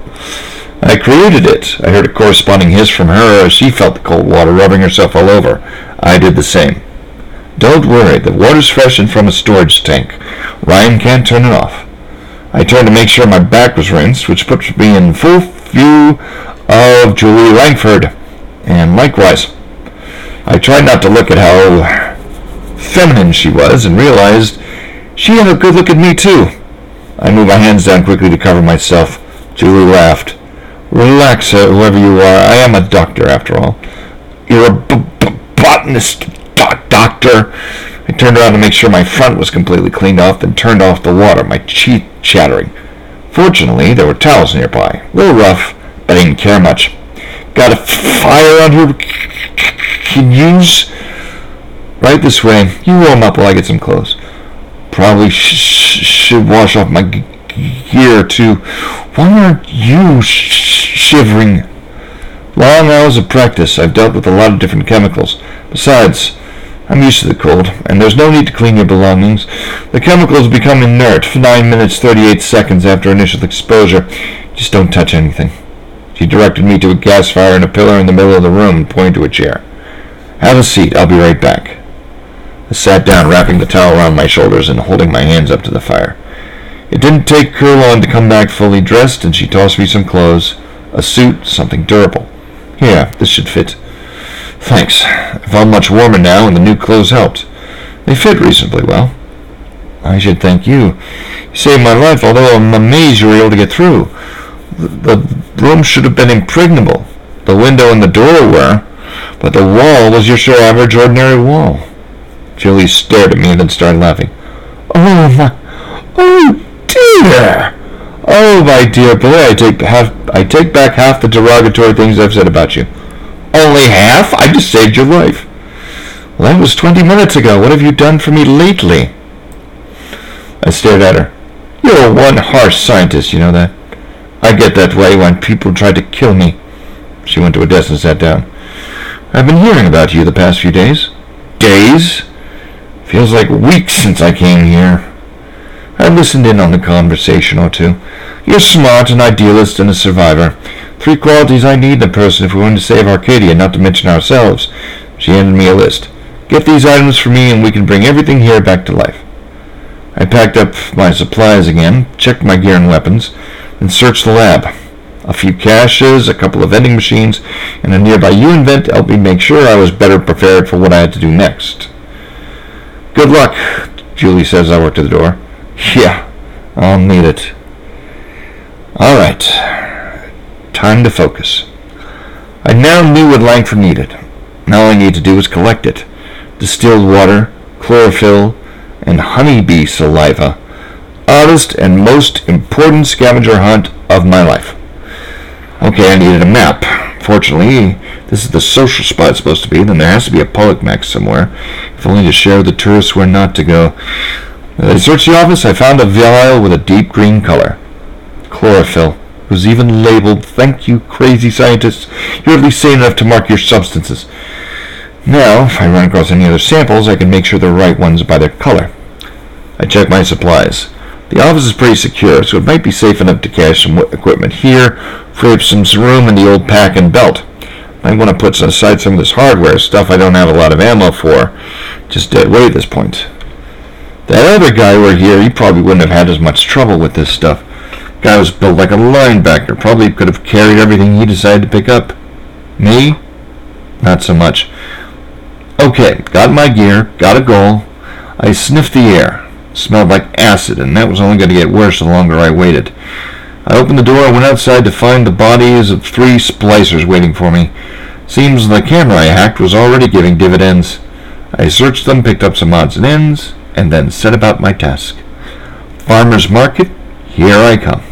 [SPEAKER 1] I created it. I heard a corresponding hiss from her as she felt the cold water rubbing herself all over. I did the same. Don't worry, the water's freshened from a storage tank. Ryan can't turn it off. I turned to make sure my back was rinsed, which put me in full view of Julie Langford, and likewise. I tried not to look at how feminine she was and realized she had a good look at me too. I moved my hands down quickly to cover myself. Julie laughed. Relax, uh, whoever you are. I am a doctor, after all. You're a b- b- botanist, do- doctor. I turned around to make sure my front was completely cleaned off, then turned off the water, my teeth chattering. Fortunately, there were towels nearby. A little rough, but I didn't care much. Got a fire under... Can use... Right this way. You warm up while I get some clothes. Probably sh- sh- should wash off my g- gear, too. Why aren't you sh- shivering? Long hours of practice. I've dealt with a lot of different chemicals. Besides, I'm used to the cold, and there's no need to clean your belongings. The chemicals become inert for nine minutes, thirty-eight seconds after initial exposure. Just don't touch anything. She directed me to a gas fire and a pillar in the middle of the room and pointed to a chair. Have a seat. I'll be right back. I sat down, wrapping the towel around my shoulders and holding my hands up to the fire. It didn't take her long to come back fully dressed, and she tossed me some clothes, a suit, something durable. Here, this should fit. Thanks. I felt much warmer now, and the new clothes helped. They fit reasonably well. I should thank you. You saved my life, although I'm amazed you were able to get through. The, the room should have been impregnable. The window and the door were, but the wall was your sure average ordinary wall. Julie stared at me and then started laughing. Oh, my... Oh, dear! Oh, my dear boy, I take half... I take back half the derogatory things I've said about you. Only half? I just saved your life. Well, that was twenty minutes ago. What have you done for me lately? I stared at her. You're one harsh scientist, you know that? I get that way when people try to kill me. She went to a desk and sat down. I've been hearing about you the past few days. Days? Feels like weeks since I came here. I listened in on the conversation or two. You're smart, an idealist, and a survivor. Three qualities I need in a person if we're going to save Arcadia, not to mention ourselves. She handed me a list. Get these items for me and we can bring everything here back to life. I packed up my supplies again, checked my gear and weapons, and searched the lab. A few caches, a couple of vending machines, and a nearby U-Invent helped me make sure I was better prepared for what I had to do next. Good luck, Julie says I walked to the door. Yeah, I'll need it. All right, time to focus. I now knew what Langford needed. Now all I need to do is collect it. Distilled water, chlorophyll, and honeybee saliva. Oddest and most important scavenger hunt of my life. Okay, I needed a map. Fortunately, this is the social spot it's supposed to be. Then there has to be a public map somewhere, if only to share with the tourists where not to go. As I searched the office, I found a vial with a deep green color. Chlorophyll. It was even labeled, "Thank you, crazy scientists. You're at least sane enough to mark your substances." Now, if I run across any other samples, I can make sure they're right ones by their color. I checked my supplies. The office is pretty secure, so it might be safe enough to cache some equipment here, free up some room in the old pack and belt. Might want to put aside some of this hardware, stuff I don't have a lot of ammo for. Just dead weight at this point. That other guy were here, he probably wouldn't have had as much trouble with this stuff. Guy was built like a linebacker, probably could have carried everything he decided to pick up. Me? Not so much. Okay, got my gear, got a goal. I sniffed the air. Smelled like acid, and that was only going to get worse the longer I waited. I opened the door and went outside to find the bodies of three splicers waiting for me. Seems the camera I hacked was already giving dividends. I searched them, picked up some odds and ends, and then set about my task. Farmer's market, here I come.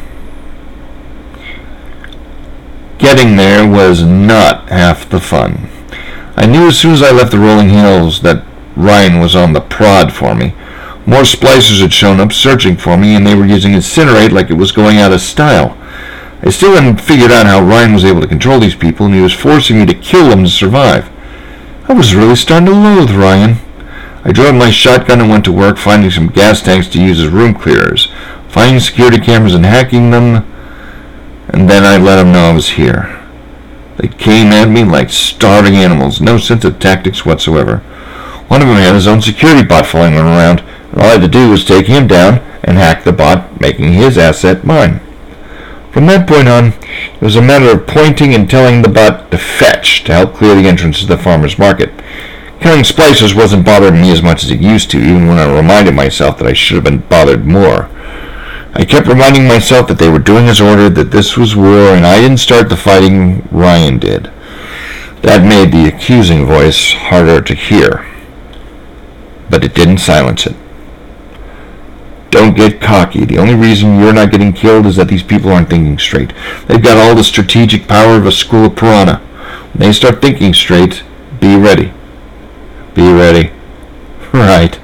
[SPEAKER 1] Getting there was not half the fun. I knew as soon as I left the rolling hills that Ryan was on the prod for me. More splicers had shown up searching for me, and they were using Incinerate like it was going out of style. I still hadn't figured out how Ryan was able to control these people, and he was forcing me to kill them to survive. I was really starting to loathe Ryan. I drew out my shotgun and went to work finding some gas tanks to use as room clearers, finding security cameras and hacking them, and then I let them know I was here. They came at me like starving animals, no sense of tactics whatsoever. One of them had his own security bot following him around, and all I had to do was take him down and hack the bot, making his asset mine. From that point on, it was a matter of pointing and telling the bot to fetch to help clear the entrance to the farmer's market. Killing splicers wasn't bothering me as much as it used to, even when I reminded myself that I should have been bothered more. I kept reminding myself that they were doing as ordered, that this was war, and I didn't start the fighting, Ryan did. That made the accusing voice harder to hear, but it didn't silence it. Don't get cocky. The only reason you're not getting killed is that these people aren't thinking straight. They've got all the strategic power of a school of piranha. When they start thinking straight, be ready. Be ready. Right.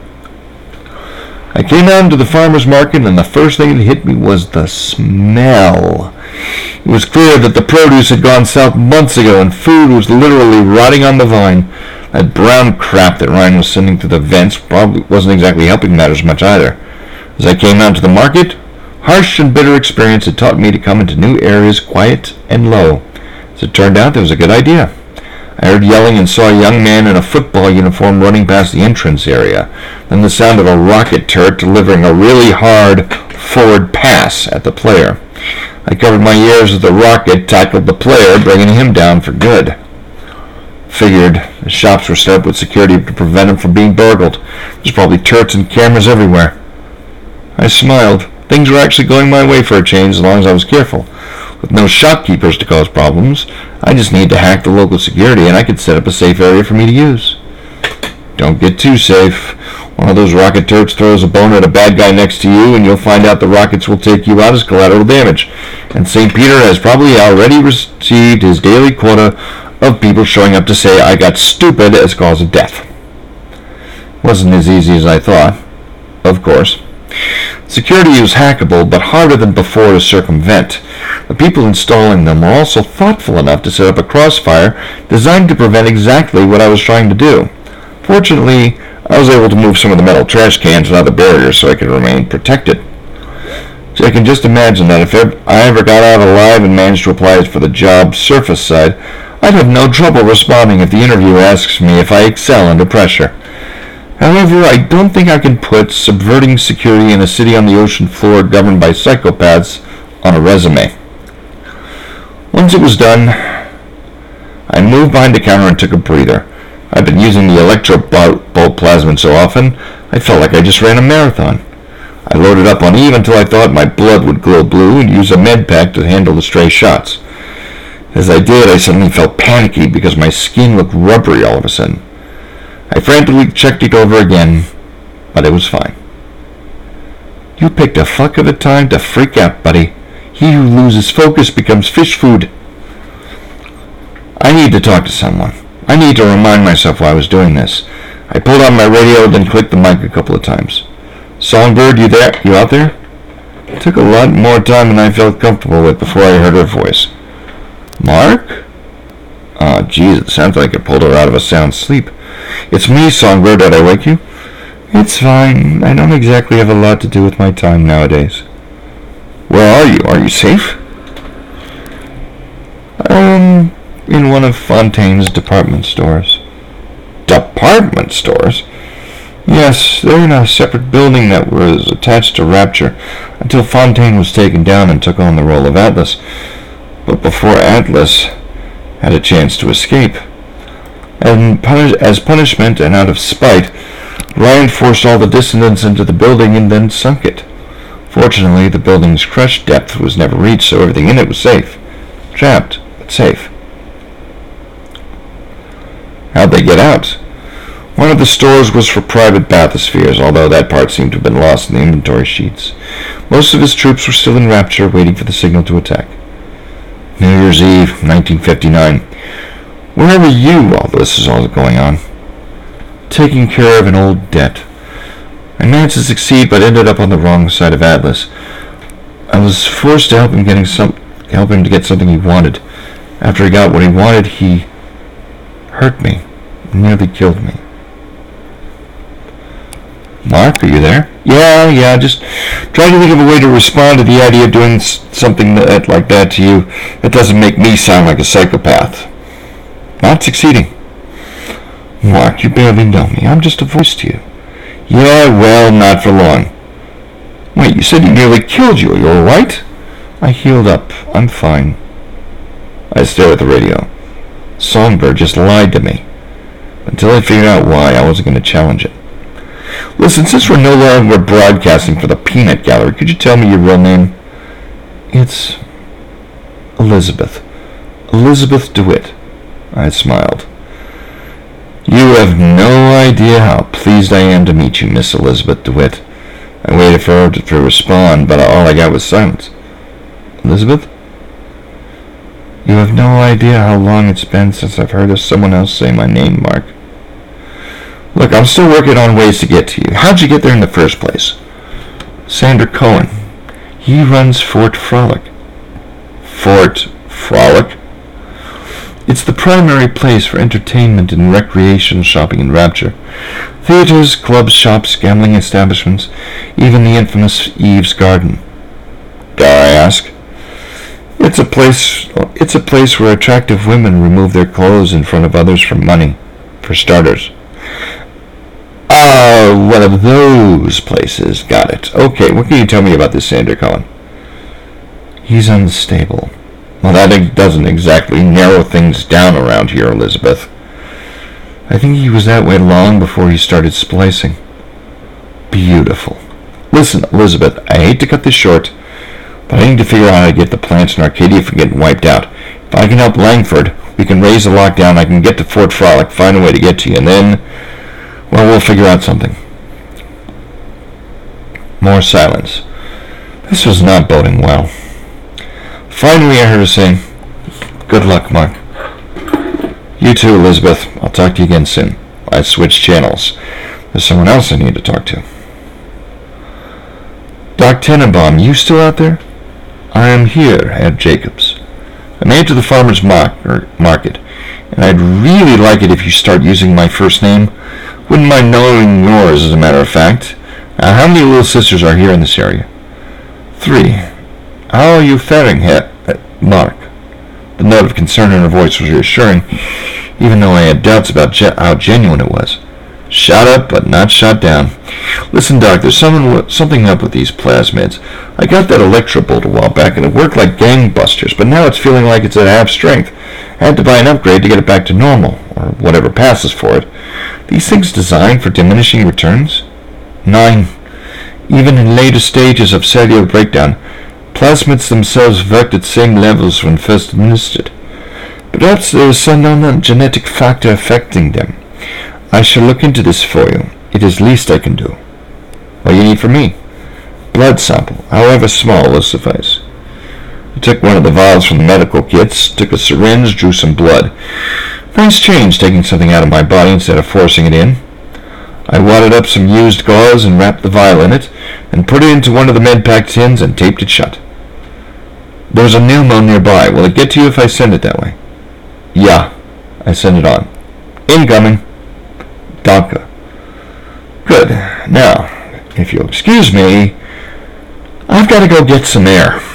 [SPEAKER 1] I came out into the farmer's market, and the first thing that hit me was the smell. It was clear that the produce had gone south months ago, and food was literally rotting on the vine. That brown crap that Ryan was sending through the vents probably wasn't exactly helping matters much either. As I came out to the market, harsh and bitter experience had taught me to come into new areas quiet and low. As it turned out, that was a good idea. I heard yelling and saw a young man in a football uniform running past the entrance area, then the sound of a rocket turret delivering a really hard forward pass at the player. I covered my ears as the rocket tackled the player, bringing him down for good. Figured the shops were set up with security to prevent him from being burgled. There's probably turrets and cameras everywhere. I smiled. Things were actually going my way for a change as long as I was careful. With no shopkeepers to cause problems, I just needed to hack the local security and I could set up a safe area for me to use. Don't get too safe. One of those rocket turrets throws a bone at a bad guy next to you and you'll find out the rockets will take you out as collateral damage. And Saint Peter has probably already received his daily quota of people showing up to say I got stupid as cause of death. Wasn't as easy as I thought, of course. Security was hackable, but harder than before to circumvent. The people installing them were also thoughtful enough to set up a crossfire designed to prevent exactly what I was trying to do. Fortunately, I was able to move some of the metal trash cans and other barriers so I could remain protected. So I can just imagine that if I ever got out alive and managed to apply for the job surface side, I'd have no trouble responding if the interviewer asks me if I excel under pressure. However, I don't think I can put subverting security in a city on the ocean floor governed by psychopaths on a resume. Once it was done, I moved behind the counter and took a breather. I've been using the electro-bolt plasmid so often, I felt like I just ran a marathon. I loaded up on Eve until I thought my blood would glow blue and use a med pack to handle the stray shots. As I did, I suddenly felt panicky because my skin looked rubbery all of a sudden. I frantically checked it over again, but it was fine. You picked a fuck of a time to freak out, buddy. He who loses focus becomes fish food. I need to talk to someone. I need to remind myself why I was doing this. I pulled on my radio, then clicked the mic a couple of times. Songbird, you there? You out there? It took a lot more time than I felt comfortable with before I heard her voice. Mark? Oh, geez, it sounds like I pulled her out of a sound sleep. It's me, Songbird. Did I wake you? It's fine. I don't exactly have a lot to do with my time nowadays. Where are you? Are you safe? Um, in one of Fontaine's department stores. Department stores? Yes, they're in a separate building that was attached to Rapture until Fontaine was taken down and took on the role of Atlas. But before Atlas had a chance to escape. And punish- as punishment and out of spite, Ryan forced all the dissidents into the building and then sunk it. Fortunately, the building's crush depth was never reached, so everything in it was safe. Trapped, but safe. How'd they get out? One of the stores was for private bathyspheres, although that part seemed to have been lost in the inventory sheets. Most of his troops were still in Rapture, waiting for the signal to attack. New Year's Eve, nineteen fifty-nine. Where were you while this is all going on? Taking care of an old debt. I managed to succeed, but ended up on the wrong side of Atlas. I was forced to help him getting some, help him to get something he wanted. After he got what he wanted, he hurt me, nearly killed me. Mark, are you there? Yeah, yeah, just trying to think of a way to respond to the idea of doing something that, like that to you that doesn't make me sound like a psychopath. Not succeeding. Mark, you barely know me. I'm just a voice to you. Yeah, well, not for long. Wait, you said he nearly killed you. Are you all right? I healed up. I'm fine. I stared at the radio. Songbird just lied to me. Until I figured out why, I wasn't going to challenge it. Listen, since we're no longer broadcasting for the Peanut Gallery, could you tell me your real name? It's Elizabeth. Elizabeth DeWitt. I smiled. You have no idea how pleased I am to meet you, Miss Elizabeth DeWitt. I waited for her to, to respond, but all I got was silence. Elizabeth? You have no idea how long it's been since I've heard of someone else say my name, Mark. Look, I'm still working on ways to get to you. How'd you get there in the first place? Sander Cohen. He runs Fort Frolic. Fort Frolic? It's the primary place for entertainment and recreation shopping in Rapture. Theaters, clubs, shops, gambling establishments, even the infamous Eve's Garden. Dare I ask? It's a place it's a place where attractive women remove their clothes in front of others for money, for starters. Ah, uh, one of those places. Got it. Okay, what can you tell me about this Sander Cohen? He's unstable. Well, that doesn't exactly narrow things down around here, Elizabeth. I think he was that way long before he started splicing. Beautiful. Listen, Elizabeth, I hate to cut this short, but I need to figure out how to get the plants in Arcadia from getting wiped out. If I can help Langford, we can raise the lockdown, I can get to Fort Frolic, find a way to get to you, and then, well, we'll figure out something. More silence. This was not boding well. Finally, I heard her say, Good luck, Mark. You too, Elizabeth. I'll talk to you again soon. I switched channels. There's someone else I need to talk to. Doc Tenenbaum, you still out there? I am here, Ed Jacobs. I made it to the farmer's market, and I'd really like it if you start using my first name. Wouldn't mind knowing yours, as a matter of fact. Uh, how many little sisters are here in this area? Three. How are you faring, Herr uh, Mark? The note of concern in her voice was reassuring, even though I had doubts about ge- how genuine it was. Shot up, but not shot down. Listen, Doc, there's someone, something up with these plasmids. I got that Electrobolt a while back, and it worked like gangbusters, but now it's feeling like it's at half strength. I had to buy an upgrade to get it back to normal, or whatever passes for it. These things designed for diminishing returns? Nine. Even in later stages of cellular breakdown, plasmids themselves worked at same levels when first administered. Perhaps there is some unknown genetic factor affecting them. I shall look into this for you. It is least I can do. What do you need from me? Blood sample, however small, will suffice. I took one of the vials from the medical kits, took a syringe, drew some blood. Nice change, taking something out of my body instead of forcing it in. I wadded up some used gauze and wrapped the vial in it, and put it into one of the med-pack tins and taped it shut. There's a pneumo nearby. Will it get to you if I send it that way? Yeah. I send it on. Incoming. Danke. Good. Now, if you'll excuse me, I've got to go get some air.